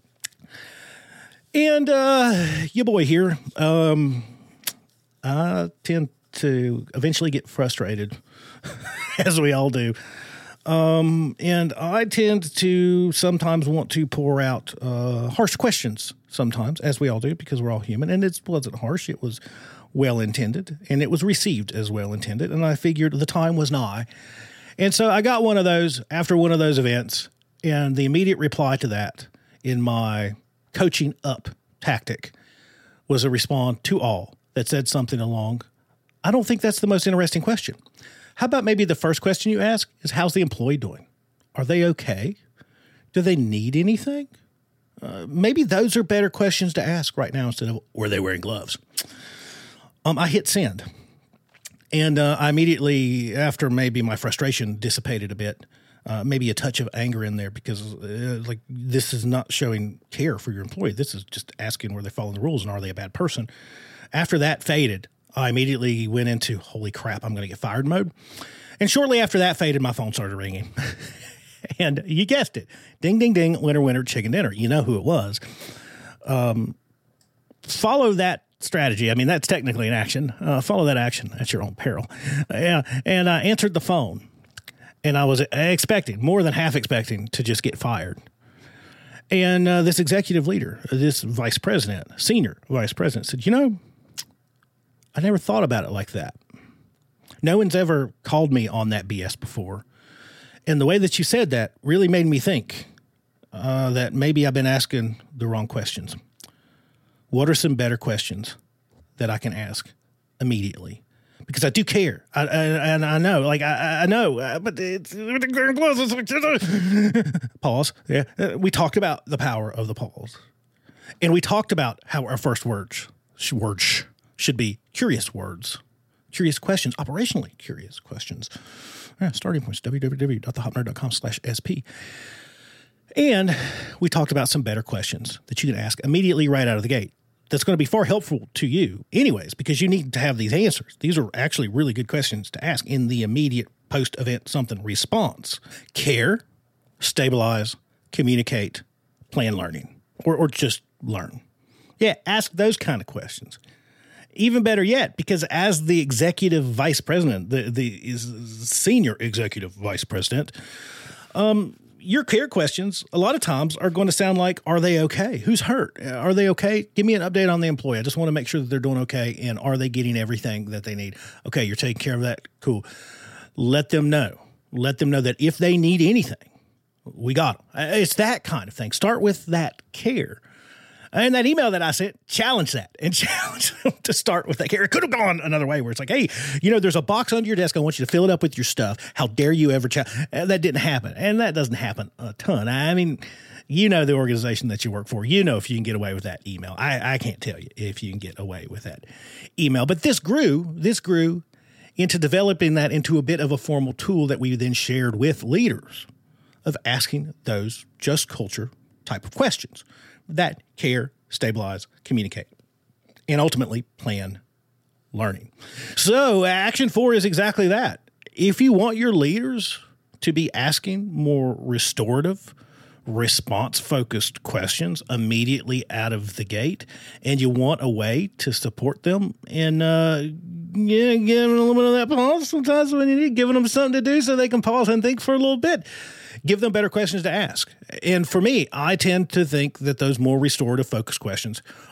And uh, your boy here, um, I tend to eventually get frustrated, as we all do. Um, and I tend to sometimes want to pour out uh, harsh questions sometimes, as we all do, because we're all human. And it wasn't harsh. It was well-intended, and it was received as well-intended. And I figured the time was nigh. And so I got one of those after one of those events, and the immediate reply to that in my coaching up tactic was a respond to all that said something along, I don't think that's the most interesting question. How about maybe the first question you ask is, how's the employee doing? Are they okay? Do they need anything? Uh, maybe those are better questions to ask right now instead of, were they wearing gloves? Um, I hit send. And uh, I immediately, after maybe my frustration dissipated a bit, uh, maybe a touch of anger in there because uh, like this is not showing care for your employee. This is just asking were they following the rules and are they a bad person. After that faded, I immediately went into, holy crap, I'm going to get fired mode. And shortly after that faded, my phone started ringing. And you guessed it. Ding, ding, ding, winner, winner, chicken dinner. You know who it was. Um, follow that strategy. I mean, that's technically an action. Uh, follow that action at your own peril. Yeah, and I answered the phone, and I was expecting, more than half expecting, to just get fired. And uh, this executive leader, this vice president, senior vice president, said, you know, I never thought about it like that. No one's ever called me on that B S before. And the way that you said that really made me think uh, that maybe I've been asking the wrong questions. What are some better questions that I can ask immediately? Because I do care. I, I, and I know, like, I, I know, uh, but it's pause. Yeah. Uh, we talked about the power of the pause. And we talked about how our first words, words should be curious words, curious questions, operationally curious questions. Yeah, starting points, www.thehopnerd.com slash SP. And we talked about some better questions that you can ask immediately right out of the gate. That's going to be far helpful to you anyways, because you need to have these answers. These are actually really good questions to ask in the immediate post-event something response. Care, stabilize, communicate, plan learning, or, or just learn. Yeah, ask those kind of questions. Even better yet, because as the executive vice president, the, the is senior executive vice president, um, your care questions a lot of times are going to sound like, are they okay? Who's hurt? Are they okay? Give me an update on the employee. I just want to make sure that they're doing okay. And are they getting everything that they need? Okay, you're taking care of that. Cool. Let them know. Let them know that if they need anything, we got them. It's that kind of thing. Start with that care. And that email that I sent, challenge that and challenge them to start with that care. It could have gone another way where it's like, hey, you know, there's a box under your desk. I want you to fill it up with your stuff. How dare you ever challenge? That didn't happen. And that doesn't happen a ton. I mean, you know the organization that you work for. You know if you can get away with that email. I, I can't tell you if you can get away with that email. But this grew, this grew into developing that into a bit of a formal tool that we then shared with leaders of asking those just culture type of questions that care, stabilize, communicate, and ultimately plan learning. So action four is exactly that. If you want your leaders to be asking more restorative, response-focused questions immediately out of the gate, and you want a way to support them in uh, yeah, giving a little bit of that pause sometimes when you need, giving them something to do so they can pause and think for a little bit, give them better questions to ask. And for me, I tend to think that those more restorative focused questions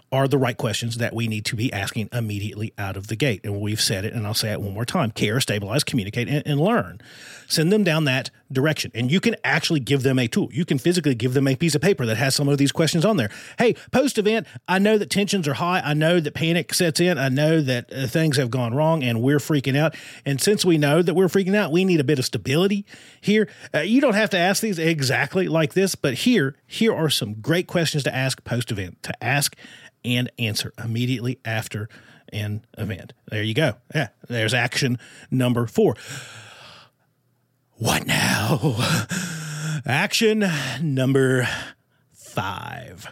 are the right questions that we need to be asking immediately out of the gate. And we've said it, and I'll say it one more time: care, stabilize, communicate, and, and learn. Send them down that direction. And you can actually give them a tool. You can physically give them a piece of paper that has some of these questions on there. Hey, post-event, I know that tensions are high. I know that panic sets in. I know that uh, things have gone wrong and we're freaking out. And since we know that we're freaking out, we need a bit of stability here. Uh, you don't have to ask these exactly like this, but here, here are some great questions to ask post-event, to ask and answer immediately after an event. There you go. Yeah, there's action number four. What now? Action number five.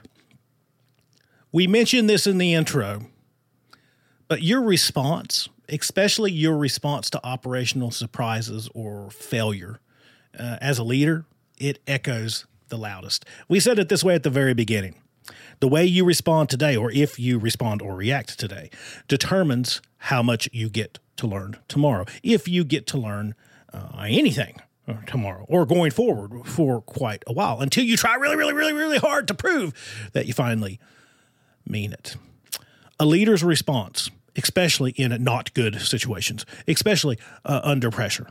We mentioned this in the intro, but your response, especially your response to operational surprises or failure, uh, as a leader, it echoes the loudest. We said it this way at the very beginning. The way you respond today, or if you respond or react today, determines how much you get to learn tomorrow. If you get to learn uh, anything tomorrow or going forward for quite a while, until you try really, really, really, really hard to prove that you finally mean it. A leader's response, especially in not good situations, especially uh, under pressure,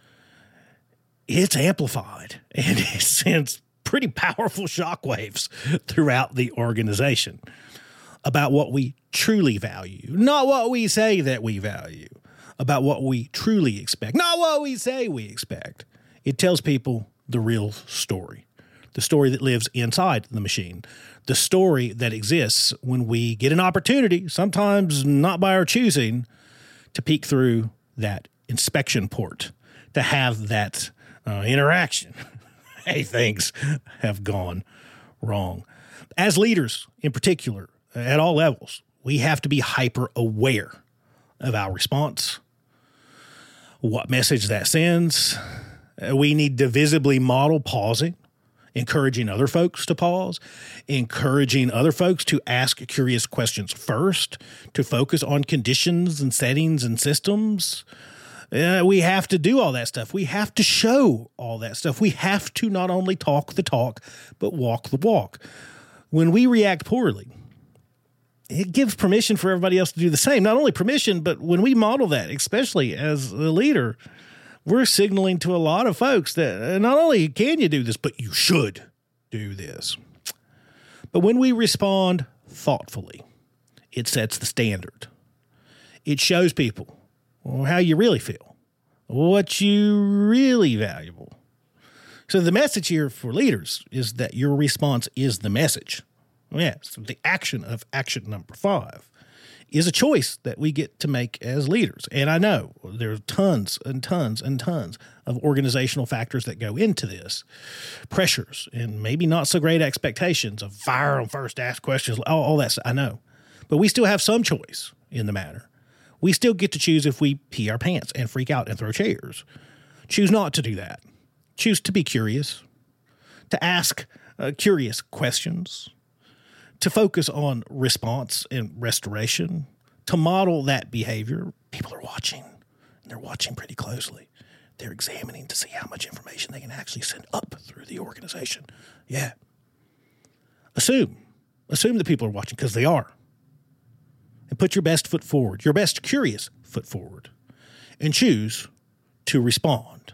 it's amplified and it sends pretty powerful shockwaves throughout the organization about what we truly value, not what we say that we value, about what we truly expect, not what we say we expect. It tells people the real story, the story that lives inside the machine, the story that exists when we get an opportunity, sometimes not by our choosing, to peek through that inspection port, to have that uh, interaction. Hey, things have gone wrong. As leaders, in particular, at all levels, we have to be hyper aware of our response, what message that sends. We need to visibly model pausing, encouraging other folks to pause, encouraging other folks to ask curious questions first, to focus on conditions and settings and systems. Uh, we have to do all that stuff. We have to show all that stuff. We have to not only talk the talk, but walk the walk. When we react poorly, it gives permission for everybody else to do the same. Not only permission, but when we model that, especially as a leader, we're signaling to a lot of folks that not only can you do this, but you should do this. But when we respond thoughtfully, it sets the standard. It shows people Well, how you really feel, what you really valuable. So the message here for leaders is that your response is the message. Yes, the action of action number five is a choice that we get to make as leaders. And I know there's tons and tons and tons of organizational factors that go into this. Pressures and maybe not so great expectations of fire them first, ask questions, all, all that stuff. I know. But we still have some choice in the matter. We still get to choose if we pee our pants and freak out and throw chairs. Choose not to do that. Choose to be curious, to ask uh, curious questions, to focus on response and restoration, to model that behavior. People are watching, and they're watching pretty closely. They're examining to see how much information they can actually send up through the organization. Yeah. Assume. Assume that people are watching, because they are. And put your best foot forward, your best curious foot forward, and choose to respond.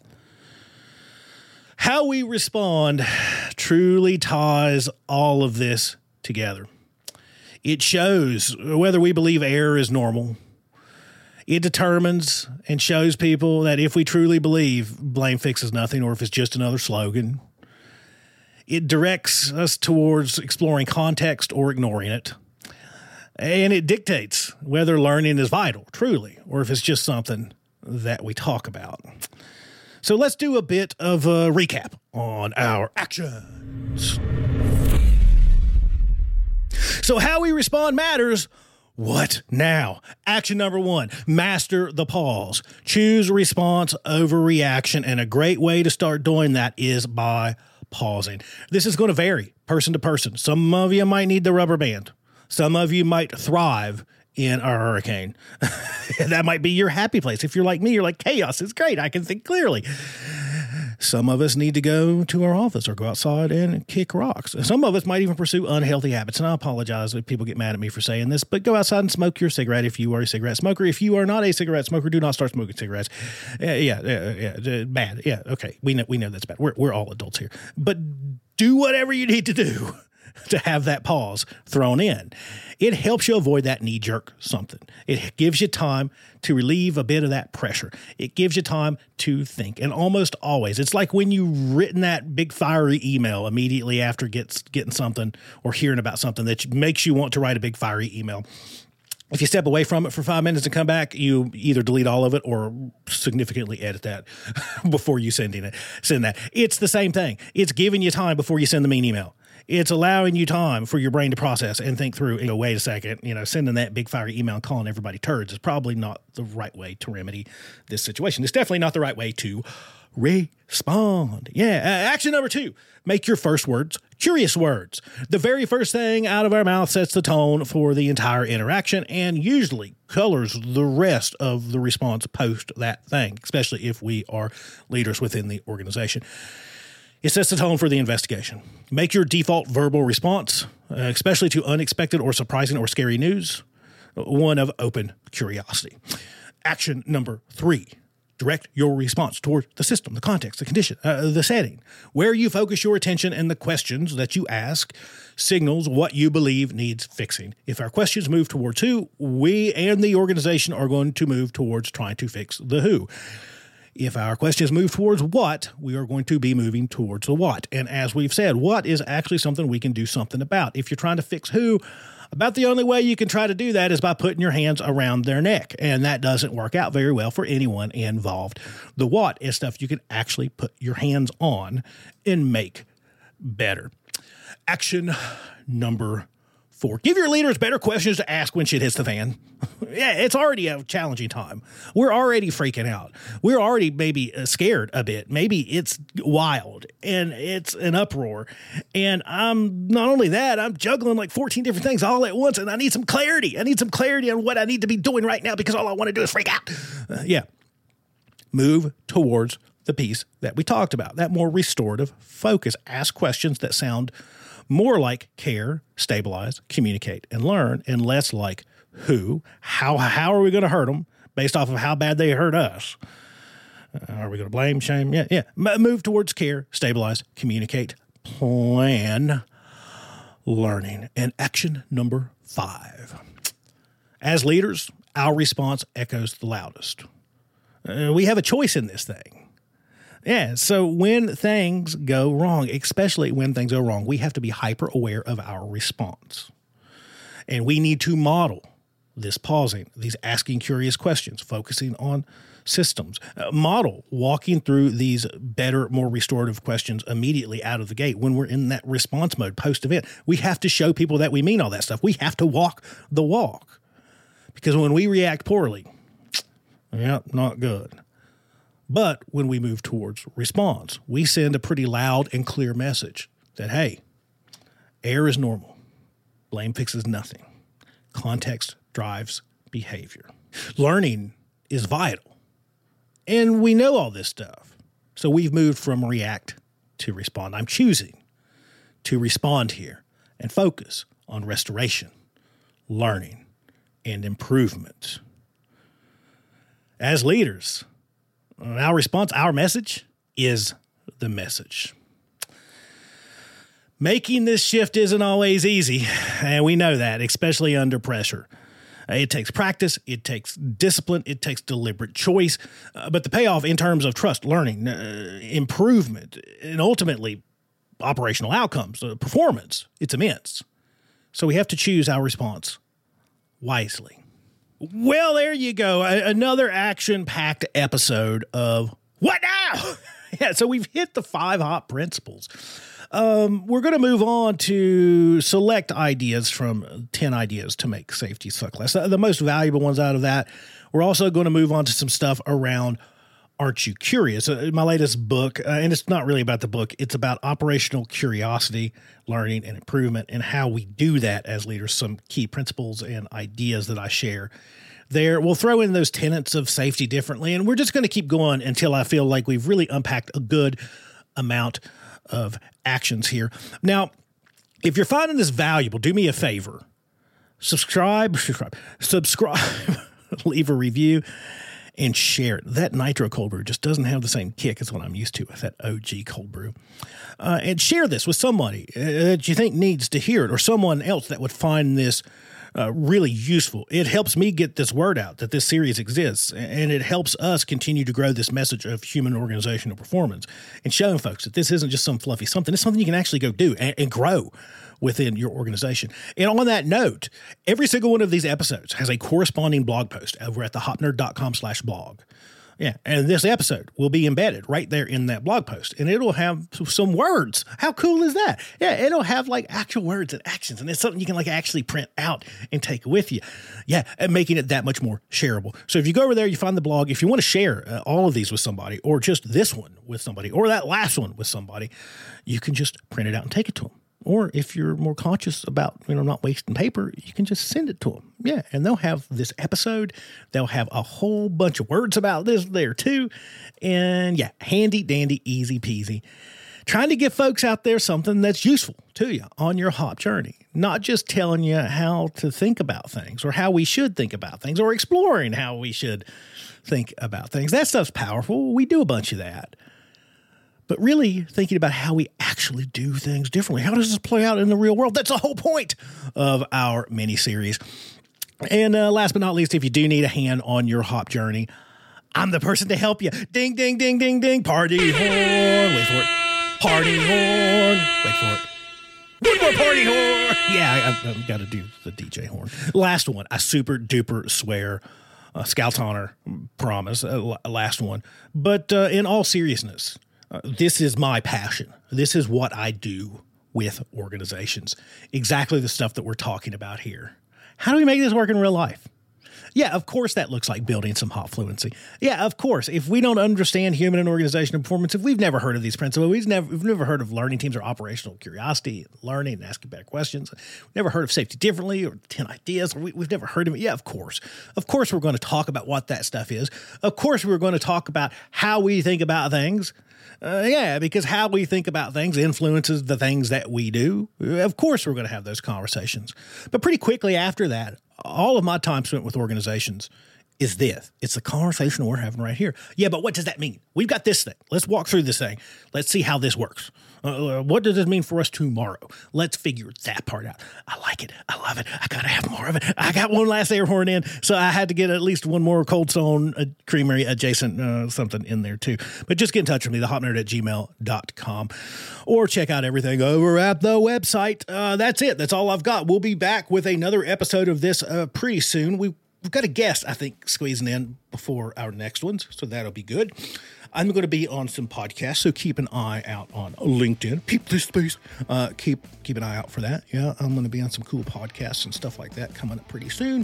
How we respond truly ties all of this together. It shows whether we believe error is normal. It determines and shows people that if we truly believe blame fixes nothing, or if it's just another slogan. It directs us towards exploring context or ignoring it. And it dictates whether learning is vital, truly, or if it's just something that we talk about. So let's do a bit of a recap on our actions. So how we respond matters. What now? Action number one, master the pause. Choose response over reaction, and a great way to start doing that is by pausing. This is going to vary person to person. Some of you might need the rubber band. Some of you might thrive in a hurricane. That might be your happy place. If you're like me, you're like, chaos is great. I can think clearly. Some of us need to go to our office or go outside and kick rocks. Some of us might even pursue unhealthy habits. And I apologize if people get mad at me for saying this, but go outside and smoke your cigarette if you are a cigarette smoker. If you are not a cigarette smoker, do not start smoking cigarettes. Uh, yeah, yeah, yeah, bad. Yeah, okay. We know, we know that's bad. We're, we're all adults here. But do whatever you need to do to have that pause thrown in. It helps you avoid that knee-jerk something. It gives you time to relieve a bit of that pressure. It gives you time to think. And almost always, it's like when you've written that big fiery email immediately after gets, getting something or hearing about something that makes you want to write a big fiery email. If you step away from it for five minutes and come back, you either delete all of it or significantly edit that before you send in it. Send that. It's the same thing. It's giving you time before you send the mean email. It's allowing you time for your brain to process and think through and go, wait a second, you know, sending that big fiery email and calling everybody turds is probably not the right way to remedy this situation. It's definitely not the right way to respond. Yeah. Uh, action number two, make your first words curious words. The very first thing out of our mouth sets the tone for the entire interaction and usually colors the rest of the response post that thing, especially if we are leaders within the organization. It sets the tone for the investigation. Make your default verbal response, uh, especially to unexpected or surprising or scary news, one of open curiosity. Action number three, direct your response toward the system, the context, the condition, uh, the setting. Where you focus your attention and the questions that you ask signals what you believe needs fixing. If our questions move towards who, we and the organization are going to move towards trying to fix the who. If our questions move towards what, we are going to be moving towards the what. And as we've said, what is actually something we can do something about. If you're trying to fix who, about the only way you can try to do that is by putting your hands around their neck. And that doesn't work out very well for anyone involved. The what is stuff you can actually put your hands on and make better. Action number four, give your leaders better questions to ask when shit hits the fan. Yeah, it's already a challenging time. We're already freaking out. We're already maybe scared a bit. Maybe it's wild and it's an uproar. And I'm not only that, I'm juggling like fourteen different things all at once. And I need some clarity. I need some clarity on what I need to be doing right now because all I want to do is freak out. Uh, yeah. Move towards the piece that we talked about, that more restorative focus. Ask questions that sound more like care, stabilize, communicate, and learn, and less like who, how, how are we going to hurt them based off of how bad they hurt us? Uh, are we going to blame, shame? Yeah, yeah. M- move towards care, stabilize, communicate, plan, learning. And action number five. As leaders, our response echoes the loudest. Uh, we have a choice in this thing. Yeah, so when things go wrong, especially when things go wrong, we have to be hyper aware of our response. And we need to model this pausing, these asking curious questions, focusing on systems. Uh, model walking through these better, more restorative questions immediately out of the gate when we're in that response mode post-event. We have to show people that we mean all that stuff. We have to walk the walk. Because when we react poorly, yeah, not good. But when we move towards response, we send a pretty loud and clear message that, hey, error is normal. Blame fixes nothing. Context drives behavior. Learning is vital. And we know all this stuff. So we've moved from react to respond. I'm choosing to respond here and focus on restoration, learning, and improvement. As leaders, our response, our message is the message. Making this shift isn't always easy, and we know that, especially under pressure. It takes practice, it takes discipline, it takes deliberate choice, uh, but the payoff in terms of trust, learning, uh, improvement, and ultimately operational outcomes, uh, performance, it's immense. So we have to choose our response wisely. Well, there you go. A- another action-packed episode of What Now? Yeah, so we've hit the five hot principles. Um, we're going to move on to select ideas from ten ideas to make safety suck less. The most valuable ones out of that. We're also going to move on to some stuff around Aren't You Curious? Uh, my latest book, uh, and it's not really about the book. It's about operational curiosity, learning, and improvement, and how we do that as leaders. Some key principles and ideas that I share there. We'll throw in those tenets of safety differently, and we're just going to keep going until I feel like we've really unpacked a good amount of actions here. Now, if you're finding this valuable, do me a favor. Subscribe, subscribe, subscribe, leave a review, and share it. That Nitro Cold Brew just doesn't have the same kick as what I'm used to with that O G Cold Brew. Uh, and share this with somebody uh, that you think needs to hear it, or someone else that would find this uh, really useful. It helps me get this word out that this series exists, and it helps us continue to grow this message of human organizational performance and showing folks that this isn't just some fluffy something. It's something you can actually go do and, and grow within your organization. And on that note, every single one of these episodes has a corresponding blog post over at thehopnerd.com slash blog. Yeah, and this episode will be embedded right there in that blog post, and it'll have some words. How cool is that? Yeah, it'll have like actual words and actions, and it's something you can like actually print out and take with you. Yeah, and making it that much more shareable. So if you go over there, you find the blog. If you want to share uh, all of these with somebody, or just this one with somebody, or that last one with somebody, you can just print it out and take it to them. Or if you're more conscious about, you know, not wasting paper, you can just send it to them. Yeah, and they'll have this episode. They'll have a whole bunch of words about this there too. And yeah, handy dandy, easy peasy. Trying to give folks out there something that's useful to you on your hop journey. Not just telling you how to think about things or how we should think about things or exploring how we should think about things. That stuff's powerful. We do a bunch of that. But really thinking about how we actually do things differently. How does this play out in the real world? That's the whole point of our mini-series. And uh, last but not least, if you do need a hand on your hop journey, I'm the person to help you. Ding, ding, ding, ding, ding. Party horn. Wait for it. Party horn. Wait for it. One more party horn. Yeah, I, I've got to do the D J horn. Last one. I super duper swear. Uh, Scouts Honor promise. Uh, last one. But uh, in all seriousness, Uh, this is my passion. This is what I do with organizations. Exactly the stuff that we're talking about here. How do we make this work in real life? Yeah, of course that looks like building some hop fluency. Yeah, of course. If we don't understand human and organizational performance, if we've never heard of these principles, we've never, we've never heard of learning teams or operational curiosity, learning and asking better questions. We've never heard of safety differently or ten ideas. Or we, we've never heard of it. Yeah, of course. Of course we're going to talk about what that stuff is. Of course we're going to talk about how we think about things. Uh, yeah, because how we think about things influences the things that we do. Of course, we're going to have those conversations. But pretty quickly after that, all of my time spent with organizations is this. It's the conversation we're having right here. Yeah, but what does that mean? We've got this thing. Let's walk through this thing. Let's see how this works. Uh, what does this mean for us tomorrow? Let's figure that part out. I like it. I love it. I got to have more of it. I got one last air horn in, so I had to get at least one more Cold Stone uh, Creamery adjacent uh, something in there too. But just get in touch with me, the hop nerd at gmail dot com, or check out everything over at the website. Uh, that's it. That's all I've got. We'll be back with another episode of this uh, pretty soon. We We've got a guest, I think, squeezing in before our next ones, so that'll be good. I'm going to be on some podcasts, so keep an eye out on LinkedIn. Peep this space. Uh, keep keep an eye out for that. Yeah, I'm going to be on some cool podcasts and stuff like that coming up pretty soon.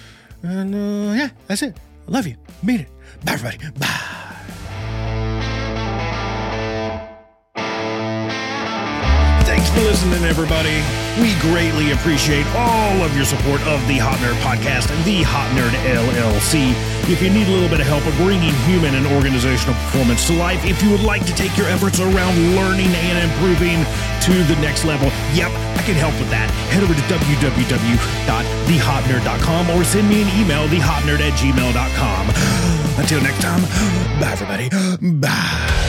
And uh, yeah, that's it. I love you. Mean it. Bye, everybody. Bye. Thanks for listening, everybody. We greatly appreciate all of your support of the Hop Nerd Podcast and the Hop Nerd L L C. If you need a little bit of help of bringing human and organizational performance to life, if you would like to take your efforts around learning and improving to the next level, yep, I can help with that. Head over to w w w dot the hop nerd dot com or send me an email, the hop nerd at gmail dot com. Until next time, bye, everybody. Bye.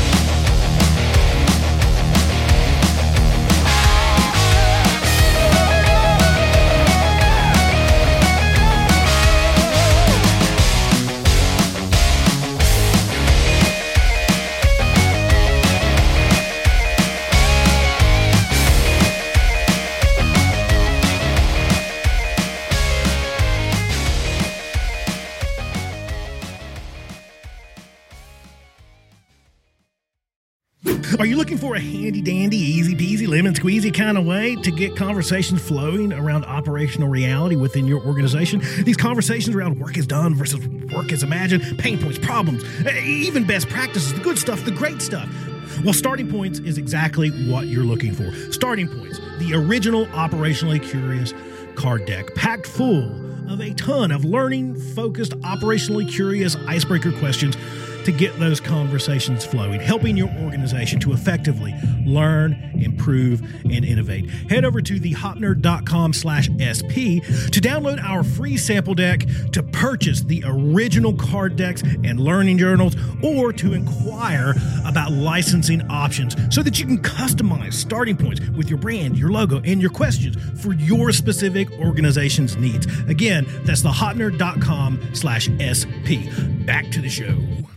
Are you looking for a handy-dandy, easy-peasy, lemon-squeezy kind of way to get conversations flowing around operational reality within your organization? These conversations around work is done versus work is imagined, pain points, problems, even best practices, the good stuff, the great stuff. Well, Starting Points is exactly what you're looking for. Starting Points, the original operationally curious card deck, packed full of a ton of learning, focused, operationally curious icebreaker questions to get those conversations flowing, helping your organization to effectively learn, improve, and innovate. Head over to the hopnerd.com slash SP to download our free sample deck, to purchase the original card decks and learning journals, or to inquire about licensing options so that you can customize starting points with your brand, your logo, and your questions for your specific organization's needs. Again, that's the hopnerd.com slash SP. Back to the show.